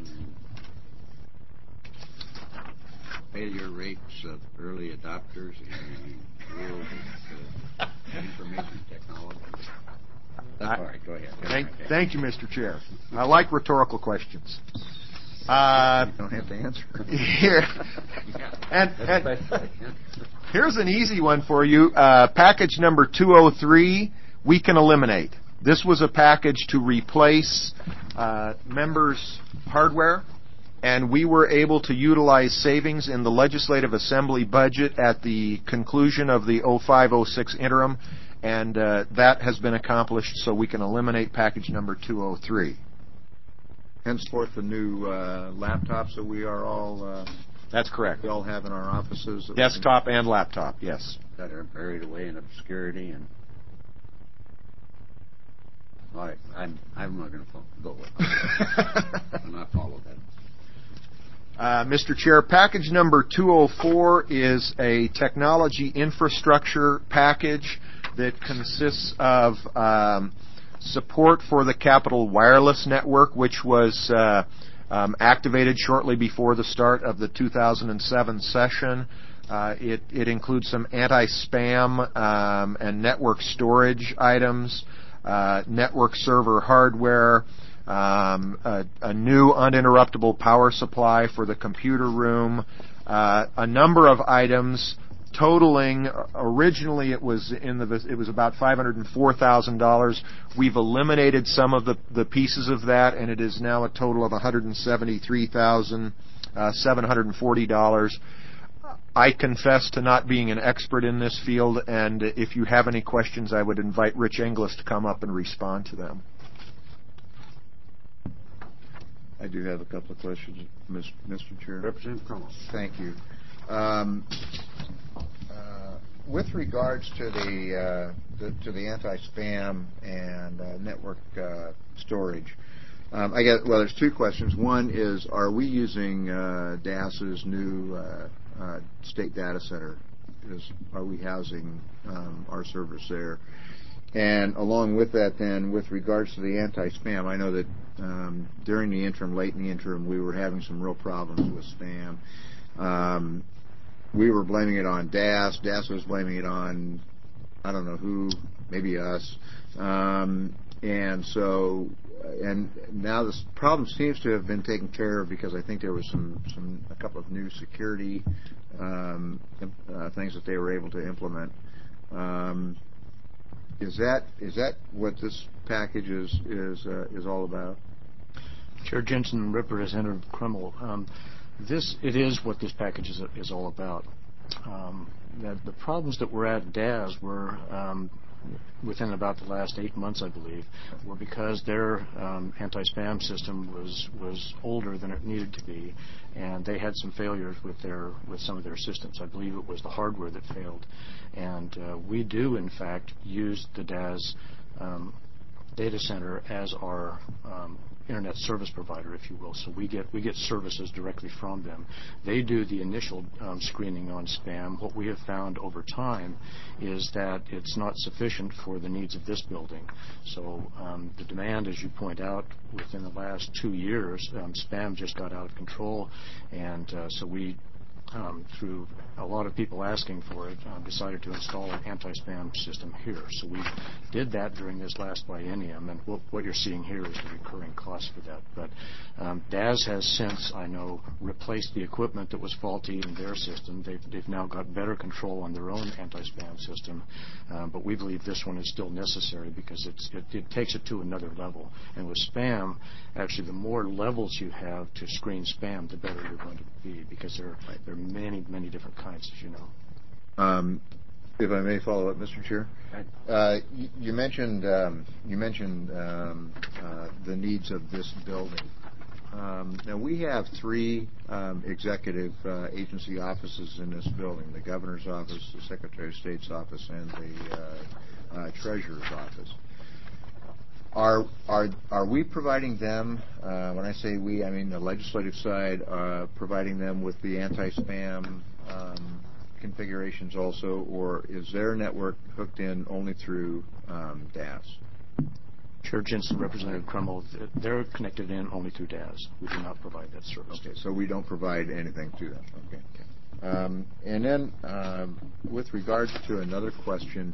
failure rates of early adopters in the world of uh, information technology? That's all right. Go ahead. Thank, thank you, Mister Chair. I like rhetorical questions. Uh, you don't have to answer. Here, and, and here's an easy one for you. Uh, package number two oh three, we can eliminate. This was a package to replace uh, members' hardware, and we were able to utilize savings in the Legislative Assembly budget at the conclusion of the oh five oh six interim. And uh, that has been accomplished, so we can eliminate package number two oh three. Henceforth, the new uh, laptops that we are all uh, that's correct. We all have in our offices. Desktop and laptop, yes. That are buried away in obscurity, and all right, I'm I'm not going to go with that. I'm not follow that. Uh, Mister Chair, package number two oh four is a technology infrastructure package that consists of um, support for the Capital Wireless Network, which was uh, um, activated shortly before the start of the two thousand seven session. Uh, it, it includes some anti-spam um, and network storage items, uh, network server hardware, um, a, a new uninterruptible power supply for the computer room, uh, a number of items totaling, originally it was in the it was about five hundred four thousand dollars. We've eliminated some of the, the pieces of that, and it is now a total of one hundred seventy-three thousand seven hundred forty dollars. I confess to not being an expert in this field, and if you have any questions, I would invite Rich Inglis to come up and respond to them. I do have a couple of questions, Mister Chair. Representative Crummell. Thank you. Um, uh, with regards to the, uh, the to the anti-spam and uh, network uh, storage, um, I guess well, there's two questions. One is, are we using uh, DAS's new uh, uh, state data center? Is are we housing um, our servers there? And along with that, then, with regards to the anti-spam, I know that um, during the interim, late in the interim, we were having some real problems with spam. Um, we were blaming it on D A S. D A S was blaming it on, I don't know who, maybe us. Um, and so, and now this problem seems to have been taken care of because I think there was some, some a couple of new security um, uh, things that they were able to implement. Um, is that is that what this package is is uh, is all about? Chair Jensen, Representative Crummell, um, this it is what this package is is all about. Um, the, the problems that were at D A S were um, within about the last eight months, I believe, were because their um, anti-spam system was was older than it needed to be, and they had some failures with their with some of their systems. I believe it was the hardware that failed, and uh, we do in fact use the D A S um, data center as our um, internet service provider, if you will. So we get we get services directly from them. They do the initial um, screening on spam. What we have found over time is that it's not sufficient for the needs of this building. So um, the demand, as you point out, within the last two years, um, spam just got out of control, and uh, so we. Um, through a lot of people asking for it, uh, decided to install an anti-spam system here. So we did that during this last biennium, and what, what you're seeing here is the recurring cost for that. But um, D A S has since, I know, replaced the equipment that was faulty in their system. They've, they've now got better control on their own anti-spam system, um, but we believe this one is still necessary because it's, it, it takes it to another level. And with spam, actually, the more levels you have to screen spam, the better you're going to be, because there, there are many, many different kinds, as you know. Um, if I may follow up, Mister Chair, uh, you, you mentioned um, you mentioned um, uh, the needs of this building. Um, now we have three um, executive uh, agency offices in this building: the governor's office, the Secretary of State's office, and the uh, uh, treasurer's office. Are are are we providing them? Uh, when I say we, I mean the legislative side, uh, providing them with the anti-spam um, configurations also, or is their network hooked in only through um, D A S? Chair Jensen, Representative Crummell, they're connected in only through D A S. We do not provide that service. Okay, so we don't provide anything to them. Okay. Um, and then, um, with regards to another question.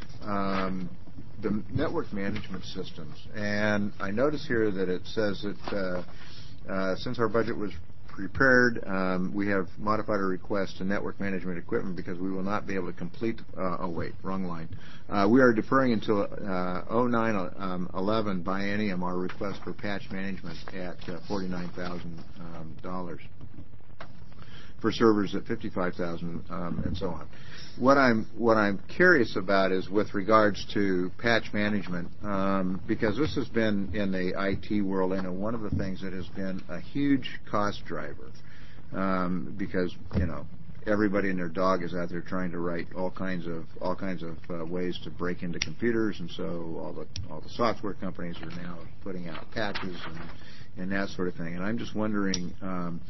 Um, the network management systems, and I notice here that it says that uh, uh, since our budget was prepared, um, we have modified our request to network management equipment because we will not be able to complete, uh, oh wait, wrong line. Uh, we are deferring until uh, oh nine eleven biennium our request for patch management at uh, forty-nine thousand dollars. Um, for servers at fifty-five thousand dollars um, and so on. What I'm what I'm curious about is with regards to patch management, um, because this has been in the I T world, and one of the things that has been a huge cost driver, um, because you know everybody and their dog is out there trying to write all kinds of all kinds of uh, ways to break into computers, and so all the all the software companies are now putting out patches and and that sort of thing. And I'm just wondering. Um,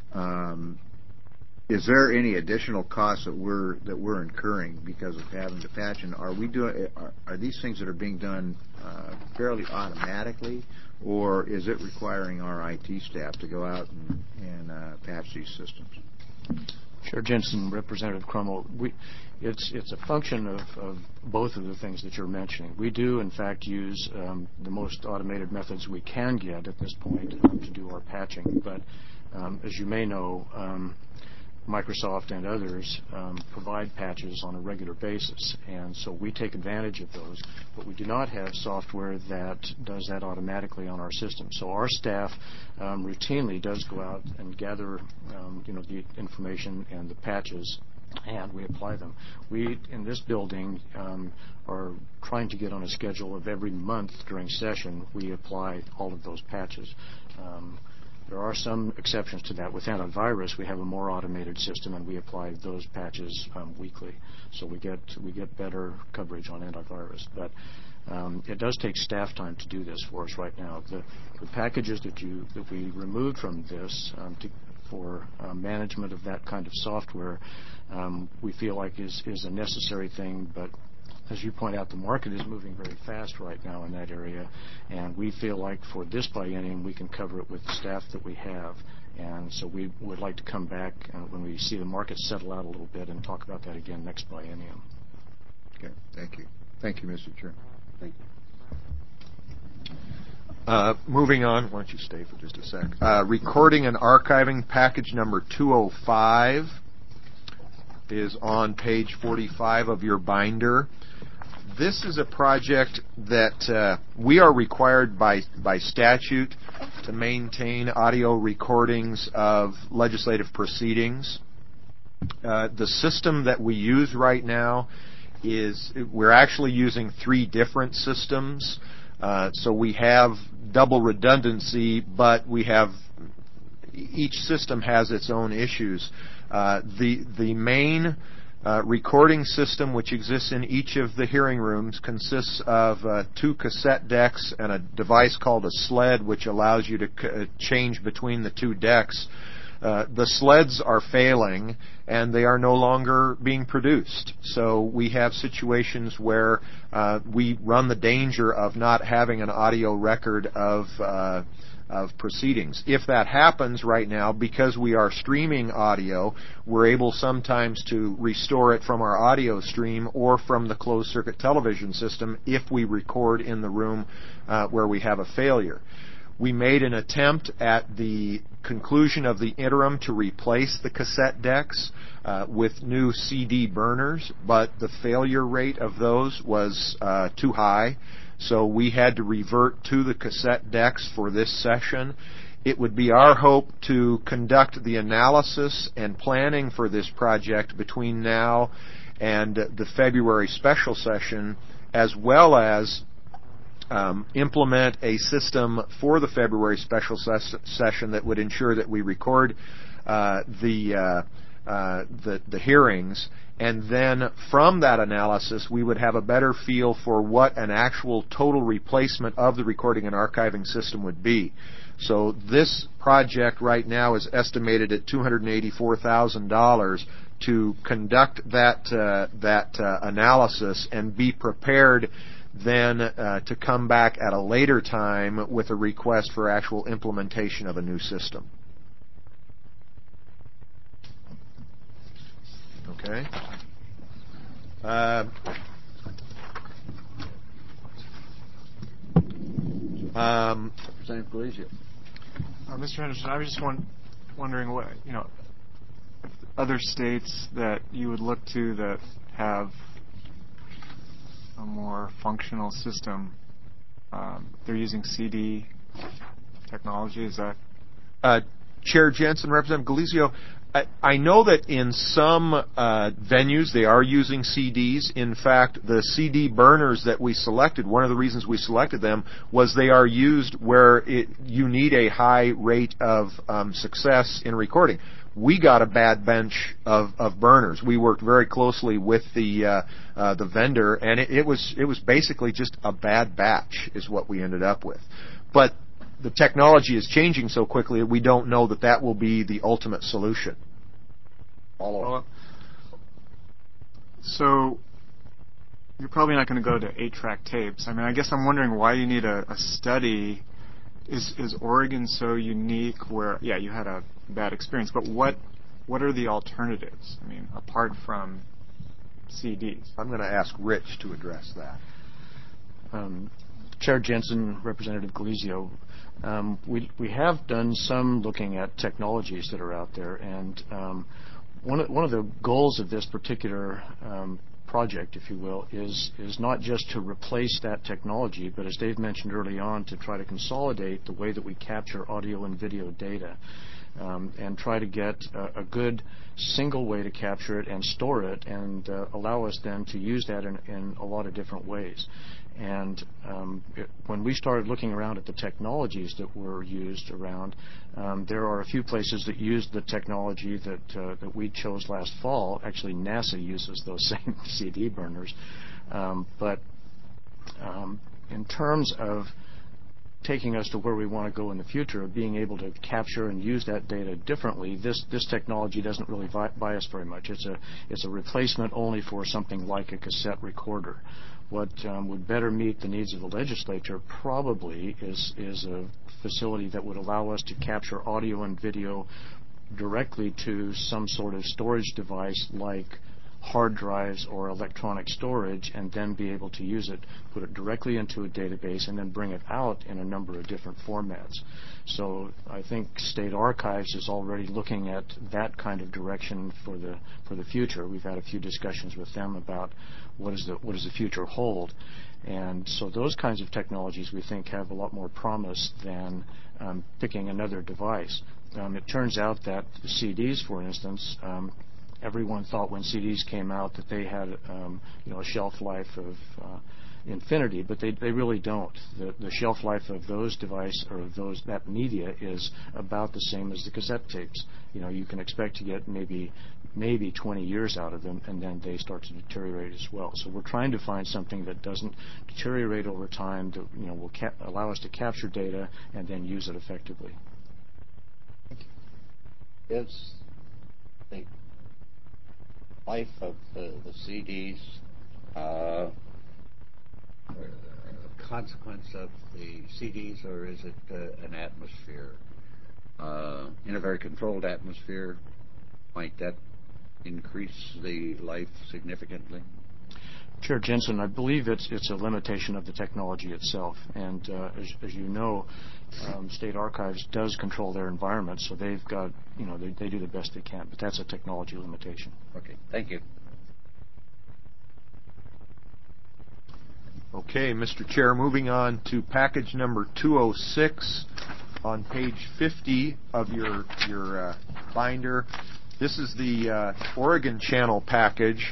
um, Is there any additional costs that we're that we're incurring because of having to patch? And are we doing? Are, are these things that are being done uh, fairly automatically, or is it requiring our I T staff to go out and, and uh, patch these systems? Chair Jensen, Representative Crummell, we, it's it's a function of, of both of the things that you're mentioning. We do, in fact, use um, the most automated methods we can get at this point um, to do our patching. But um, as you may know. Um, Microsoft and others um, provide patches on a regular basis, and so we take advantage of those, but we do not have software that does that automatically on our system. So our staff um, routinely does go out and gather um, you know, the information and the patches, and we apply them. We, in this building, um, are trying to get on a schedule of every month during session, we apply all of those patches. Um, There are some exceptions to that. With antivirus, we have a more automated system, and we apply those patches um, weekly. So we get we get better coverage on antivirus. But um, it does take staff time to do this for us right now. The, the packages that you that we removed from this um, to, for uh, management of that kind of software, um, we feel like is is a necessary thing, but as you point out, the market is moving very fast right now in that area, and we feel like for this biennium we can cover it with the staff that we have, and so we would like to come back uh, when we see the market settle out a little bit and talk about that again next biennium. Okay, thank you. Thank you, Mister Chair. Thank you. Uh, moving on, why don't you stay for just a sec. Uh, recording and archiving package number two oh five is on page forty-five of your binder. This is a project that uh, we are required by, by statute to maintain audio recordings of legislative proceedings. Uh, the system that we use right now is, we're actually using three different systems. Uh, so we have double redundancy, but we have, each system has its own issues. Uh, the, the main uh, recording system, which exists in each of the hearing rooms, consists of uh, two cassette decks and a device called a sled, which allows you to c- uh, change between the two decks. Uh, the sleds are failing, and they are no longer being produced. So we have situations where uh, we run the danger of not having an audio record of uh, of proceedings. If that happens right now, because we are streaming audio, we're able sometimes to restore it from our audio stream or from the closed-circuit television system if we record in the room uh, where we have a failure. We made an attempt at the conclusion of the interim to replace the cassette decks uh, with new C D burners, but the failure rate of those was uh, too high, so we had to revert to the cassette decks for this session. It would be our hope to conduct the analysis and planning for this project between now and the February special session, as well as Um, implement a system for the February special ses- session that would ensure that we record uh, the, uh, uh, the the hearings, and then from that analysis we would have a better feel for what an actual total replacement of the recording and archiving system would be. So this project right now is estimated at two hundred eighty-four thousand dollars to conduct that uh, that uh, analysis and be prepared then uh, to come back at a later time with a request for actual implementation of a new system. Okay. Uh, um, Representative Galizio. Uh, Mister Henderson, I was just one, wondering what, you know, if other states that you would look to that have a more functional system, um, they're using C D technology, is that? Uh, Chair Jensen, Representative Galizio, I, I know that in some uh, venues they are using C Ds. In fact, the C D burners that we selected, one of the reasons we selected them was they are used where it, you need a high rate of um, success in recording. We got a bad bench of, of burners. We worked very closely with the uh, uh, the vendor, and it, it was it was basically just a bad batch is what we ended up with. But the technology is changing so quickly that we don't know that that will be the ultimate solution. Well, so you're probably not going to go to eight-track tapes. I mean, I guess I'm wondering why you need a, a study. Is is Oregon so unique where, yeah, you had a bad experience, but what what are the alternatives? I mean, apart from C Ds. I'm going to ask Rich to address that. Um, Chair Jensen, Representative Galizio, um, we we have done some looking at technologies that are out there, and um, one of, one of the goals of this particular um, project, if you will, is is not just to replace that technology, but as Dave mentioned early on, to try to consolidate the way that we capture audio and video data, um, and try to get a, a good single way to capture it and store it, and uh, allow us then to use that in, in a lot of different ways. And um, it, when we started looking around at the technologies that were used around, um, there are a few places that use the technology that uh, that we chose last fall. Actually, NASA uses those same C D burners. Um, but um, in terms of taking us to where we want to go in the future, of being able to capture and use that data differently, this this technology doesn't really buy, buy us very much. It's a it's a replacement only for something like a cassette recorder. What um, would better meet the needs of the legislature probably is is a facility that would allow us to capture audio and video directly to some sort of storage device like hard drives or electronic storage, and then be able to use it, put it directly into a database, and then bring it out in a number of different formats. So I think State Archives is already looking at that kind of direction for the for the future. We've had a few discussions with them about what is the what does the future hold, and so those kinds of technologies we think have a lot more promise than um, picking another device. Um, it turns out that the C Ds, for instance, um, everyone thought when C Ds came out that they had, um, you know, a shelf life of uh, infinity, but they, they really don't. The, the shelf life of those device or those that media is about the same as the cassette tapes. You know, you can expect to get maybe maybe twenty years out of them, and then they start to deteriorate as well. So we're trying to find something that doesn't deteriorate over time, that you know will ca- allow us to capture data and then use it effectively. Is the life of the, the C Ds uh, a consequence of the C Ds, or is it uh, an atmosphere? Uh, in a very controlled atmosphere, might that increase the life significantly? Chair Jensen, I believe it's it's a limitation of the technology itself, and uh, as, as you know, um, State Archives does control their environment, so they've got, you know, they, they do the best they can, but that's a technology limitation. Okay, thank you. Okay, Mister Chair, moving on to package number two oh six on page fifty of your, your uh, binder. This is the uh, Oregon Channel package.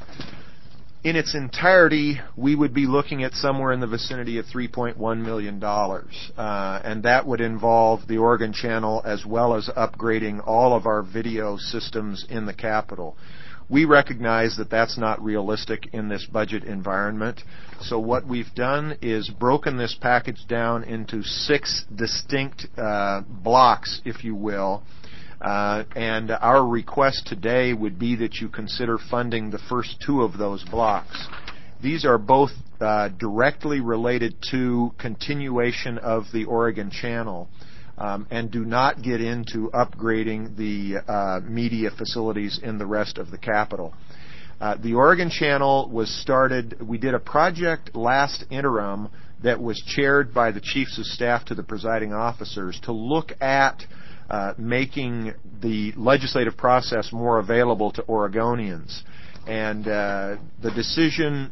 In its entirety, we would be looking at somewhere in the vicinity of three point one million dollars, uh, and that would involve the Oregon Channel as well as upgrading all of our video systems in the Capitol. We recognize that that's not realistic in this budget environment, so what we've done is broken this package down into six distinct uh, blocks, if you will. Uh, and our request today would be that you consider funding the first two of those blocks. These are both uh, directly related to continuation of the Oregon Channel, um, and do not get into upgrading the uh, media facilities in the rest of the Capitol. Uh, the Oregon Channel was started, we did a project last interim that was chaired by the chiefs of staff to the presiding officers to look at Uh, making the legislative process more available to Oregonians. And uh, the decision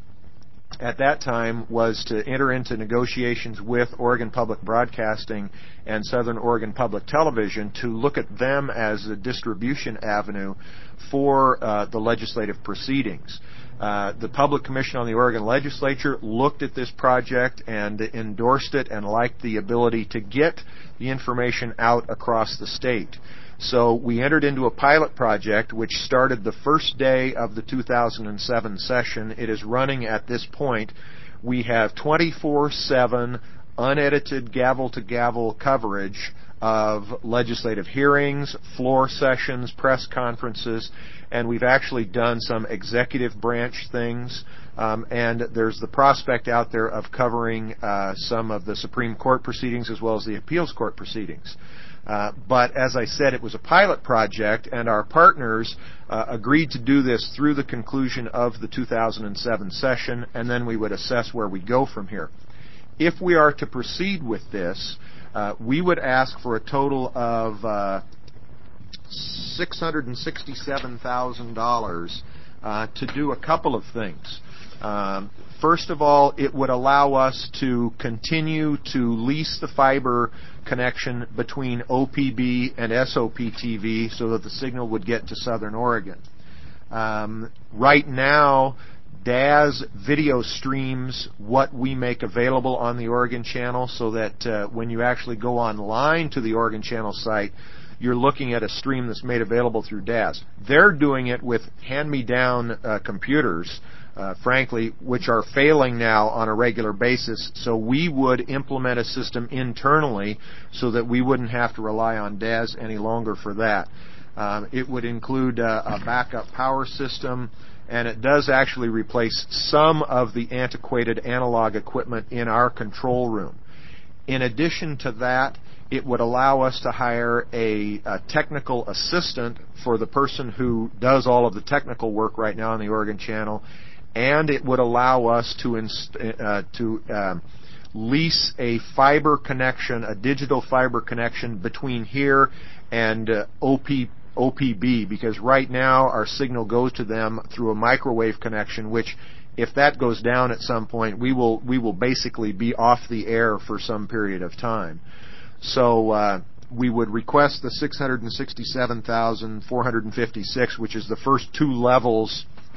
at that time was to enter into negotiations with Oregon Public Broadcasting and Southern Oregon Public Television to look at them as a distribution avenue for uh, the legislative proceedings. Uh, the Public Commission on the Oregon Legislature looked at this project and endorsed it and liked the ability to get the information out across the state. So we entered into a pilot project which started the first day of the two thousand seven session. It is running at this point. We have twenty-four seven unedited gavel-to-gavel coverage of legislative hearings, floor sessions, press conferences, and we've actually done some executive branch things. Um, and there's the prospect out there of covering uh, some of the Supreme Court proceedings as well as the appeals court proceedings. Uh, but as I said, it was a pilot project, and our partners uh, agreed to do this through the conclusion of the two thousand seven session, and then we would assess where we go from here. If we are to proceed with this, uh, we would ask for a total of uh, six hundred sixty-seven thousand dollars uh, to do a couple of things. Um, first of all, it would allow us to continue to lease the fiber connection between O P B and S O P T V so that the signal would get to Southern Oregon. Um, right now, D A S video streams what we make available on the Oregon Channel so that uh, when you actually go online to the Oregon Channel site, you're looking at a stream that's made available through D A S. They're doing it with hand-me-down uh, computers, uh, frankly, which are failing now on a regular basis, so we would implement a system internally so that we wouldn't have to rely on D A S any longer for that. Um, it would include uh, a backup power system, and it does actually replace some of the antiquated analog equipment in our control room. In addition to that, it would allow us to hire a, a technical assistant for the person who does all of the technical work right now on the Oregon Channel, and it would allow us to inst- uh, to um, lease a fiber connection, a digital fiber connection between here and uh, O P, O P B, because right now our signal goes to them through a microwave connection, which if that goes down at some point, we will we will basically be off the air for some period of time. So uh, we would request the six hundred sixty-seven thousand four hundred fifty-six, which is the first two levels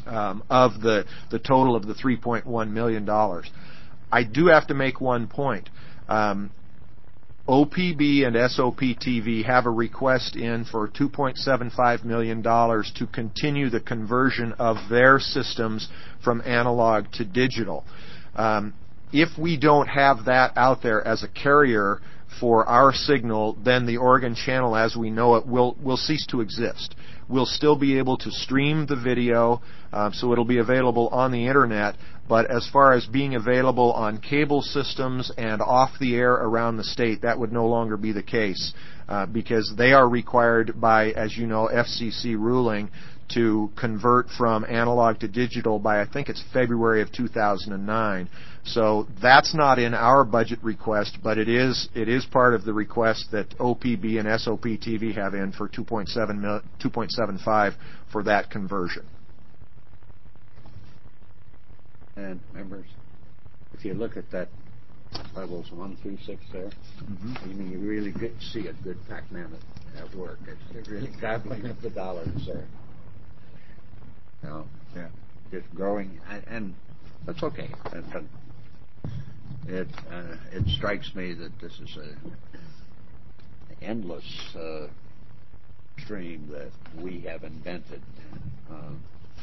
um, of the, the total of the three point one million dollars. I do have to make one point. Um, O P B and S O P T V have a request in for two point seven five million dollars to continue the conversion of their systems from analog to digital. Um, if we don't have that out there as a carrier for our signal, then the Oregon Channel as we know it will, will cease to exist. We'll still be able to stream the video, um, so it'll be available on the internet, but as far as being available on cable systems and off the air around the state, that would no longer be the case, uh, because they are required by, as you know, F C C ruling to convert from analog to digital by, I think it's February of two thousand nine. So that's not in our budget request, but it is it is part of the request that O P B and S O P T V have in for two point seven five for that conversion. And members, if you look at that levels one through six there, mm-hmm. I mean, you really get, see a good Pac-Man at, at work. It's really gobbling up the dollars there. You know, yeah, just growing, and, and that's okay. And, and it uh, it strikes me that this is a endless uh, stream that we have invented. Uh,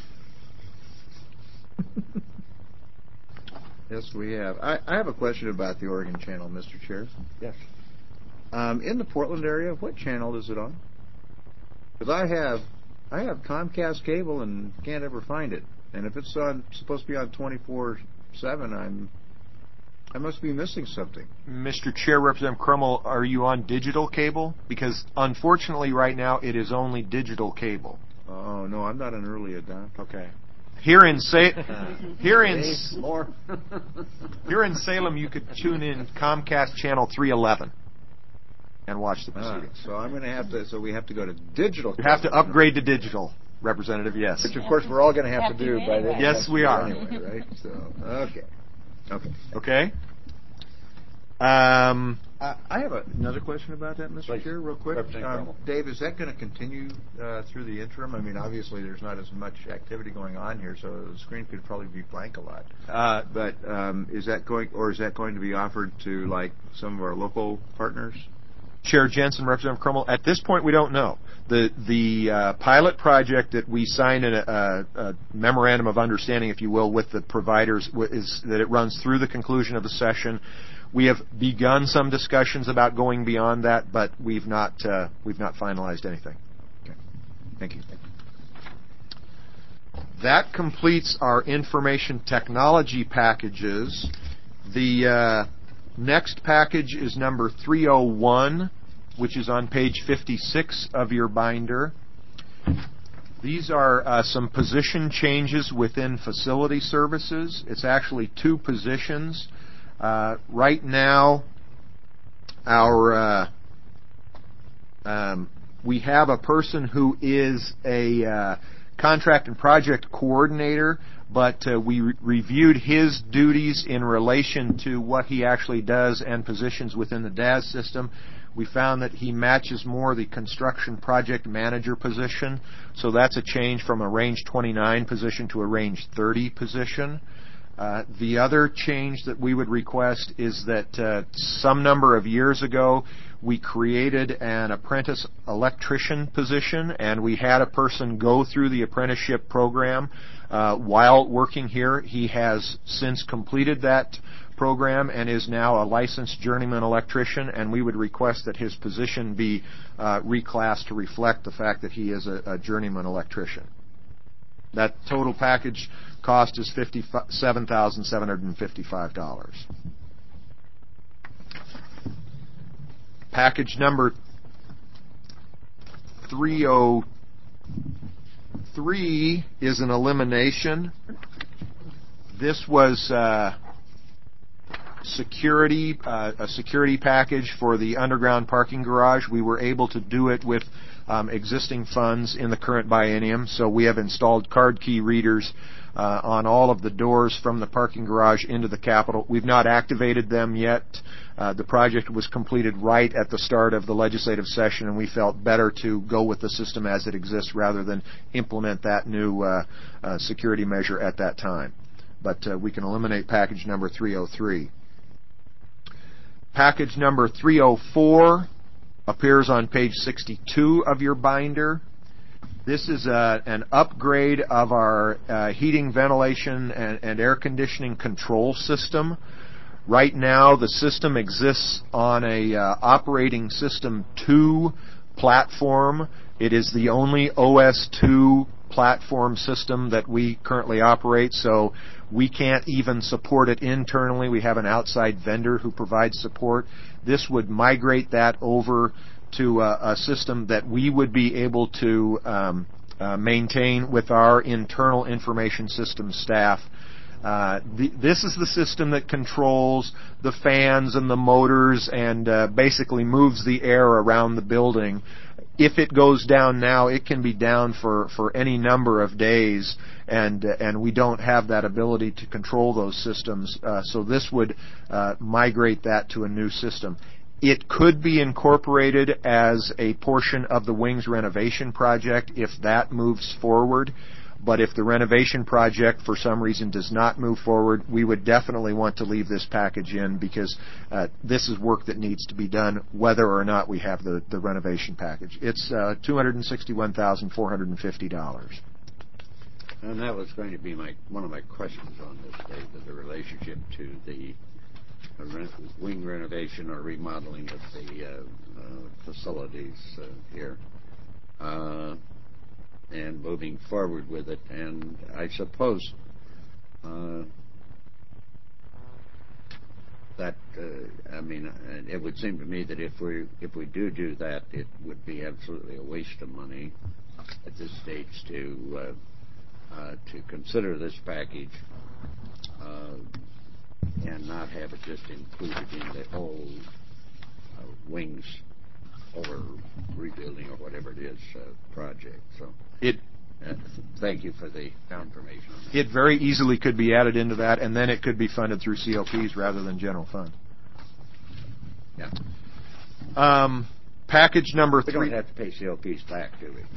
Yes, we have. I, I have a question about the Oregon Channel, Mister Chair. Yes. Um, in the Portland area, what channel is it on? Because I have, I have Comcast cable and can't ever find it. And if it's on supposed to be on twenty-four seven, I'm, I must be missing something. Mister Chair, Representative Crummell, are you on digital cable? Because unfortunately, right now it is only digital cable. Oh no, I'm not an early adopter. Okay. Here in Sa- here in more. here in Salem, you could tune in Comcast channel three eleven and watch the proceedings. Ah, so I'm going to have to. So we have to go to digital. You have to upgrade to digital, Representative. Yes. Which of course we're all going to have, have to do by the Yes, we are. Anyway, right? So okay, okay, okay. Um, uh, I have a, another question about that, Mister Please. Chair, real quick. Um, Dave, is that going to continue uh, through the interim? I mean, obviously there's not as much activity going on here, so the screen could probably be blank a lot. Uh, but um, is that going, or is that going to be offered to like some of our local partners? Chair Jensen, Representative Crummell, at this point we don't know. The the uh, pilot project that we signed in a, a, a memorandum of understanding, if you will, with the providers is that it runs through the conclusion of the session. We have begun some discussions about going beyond that, but we've not uh, we've not finalized anything. Okay. Thank you. That completes our information technology packages. The uh, next package is number three oh one, which is on page fifty-six of your binder. These are uh, some position changes within facility services. It's actually two positions. Uh, right now, our uh, um, we have a person who is a uh, contract and project coordinator, but uh, we re- reviewed his duties in relation to what he actually does and positions within the D A S system. We found that he matches more the construction project manager position, so that's a change from a range twenty-nine position to a range thirty position. Uh, the other change that we would request is that uh, some number of years ago we created an apprentice electrician position, and we had a person go through the apprenticeship program uh, while working here. He has since completed that program and is now a licensed journeyman electrician, and we would request that his position be uh, reclassed to reflect the fact that he is a, a journeyman electrician. That total package cost is fifty-seven thousand seven hundred fifty-five dollars. Package number three oh three is an elimination. This was uh, security, uh, a security package for the underground parking garage. We were able to do it with um, existing funds in the current biennium. So we have installed card key readers uh, on all of the doors from the parking garage into the Capitol. We've not activated them yet. Uh, the project was completed right at the start of the legislative session, and we felt better to go with the system as it exists rather than implement that new uh, uh, security measure at that time. But uh, we can eliminate package number three oh three. Package number three oh four appears on page sixty-two of your binder. This is a, an upgrade of our uh, heating, ventilation, and, and air conditioning control system. Right now, the system exists on a uh, operating system two platform. It is the only O S two platform system that we currently operate, so we can't even support it internally. We have an outside vendor who provides support. This would migrate that over to a, a system that we would be able to um, uh, maintain with our internal information systems staff. Uh, the, this is the system that controls the fans and the motors and uh, basically moves the air around the building. If it goes down now, it can be down for, for any number of days, and uh, and we don't have that ability to control those systems. Uh, so this would uh, migrate that to a new system. It could be incorporated as a portion of the wings renovation project if that moves forward. But if the renovation project, for some reason, does not move forward, we would definitely want to leave this package in because uh, this is work that needs to be done whether or not we have the, the renovation package. It's uh, two hundred sixty-one thousand four hundred fifty dollars. And that was going to be my one of my questions on this, Dave, the relationship to the uh, wing renovation or remodeling of the uh, uh, facilities uh, here. Uh, and moving forward with it. And I suppose uh, that, uh, I mean, it would seem to me that if we if we do do that, it would be absolutely a waste of money at this stage to uh, uh, to consider this package uh, and not have it just included in the whole uh, wings or rebuilding or whatever it is uh, project. So it uh, thank you for the information on that. It very easily could be added into that, and then it could be funded through C O Ps rather than general fund. Yeah. Um, package number we three. We don't have to pay C O Ps back, do we?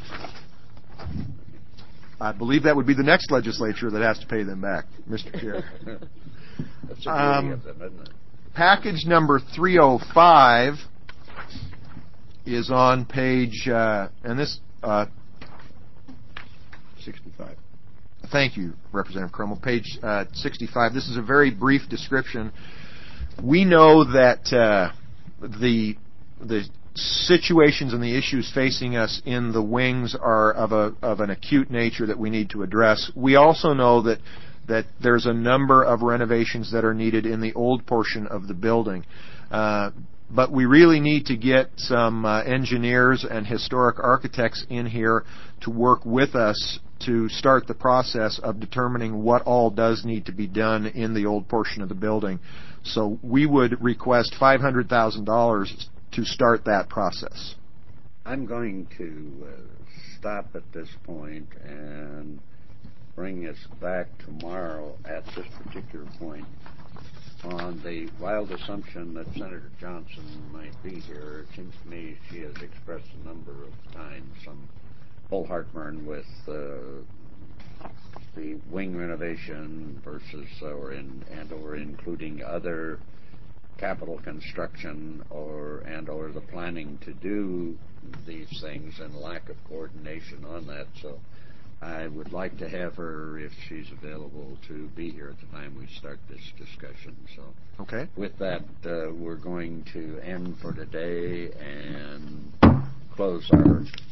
I believe that would be the next legislature that has to pay them back, Mister Chair. That's the beauty um, of them, isn't it? Package number three oh five is on page, uh, and this, uh, sixty-five. Thank you, Representative Crummell. Page uh, sixty-five. This is a very brief description. We know that uh, the the situations and the issues facing us in the wings are of a of an acute nature that we need to address. We also know that that there's a number of renovations that are needed in the old portion of the building. Uh, But we really need to get some uh, engineers and historic architects in here to work with us to start the process of determining what all does need to be done in the old portion of the building. So we would request five hundred thousand dollars to start that process. I'm going to uh, stop at this point and bring us back tomorrow at this particular point on the wild assumption that Senator Johnson might be here. It seems to me she has expressed a number of times some full heartburn with uh, the wing renovation versus or in and or including other capital construction or and or the planning to do these things and lack of coordination on that. So I would like to have her, if she's available, to be here at the time we start this discussion. So, okay. With that, uh, we're going to end for today and close our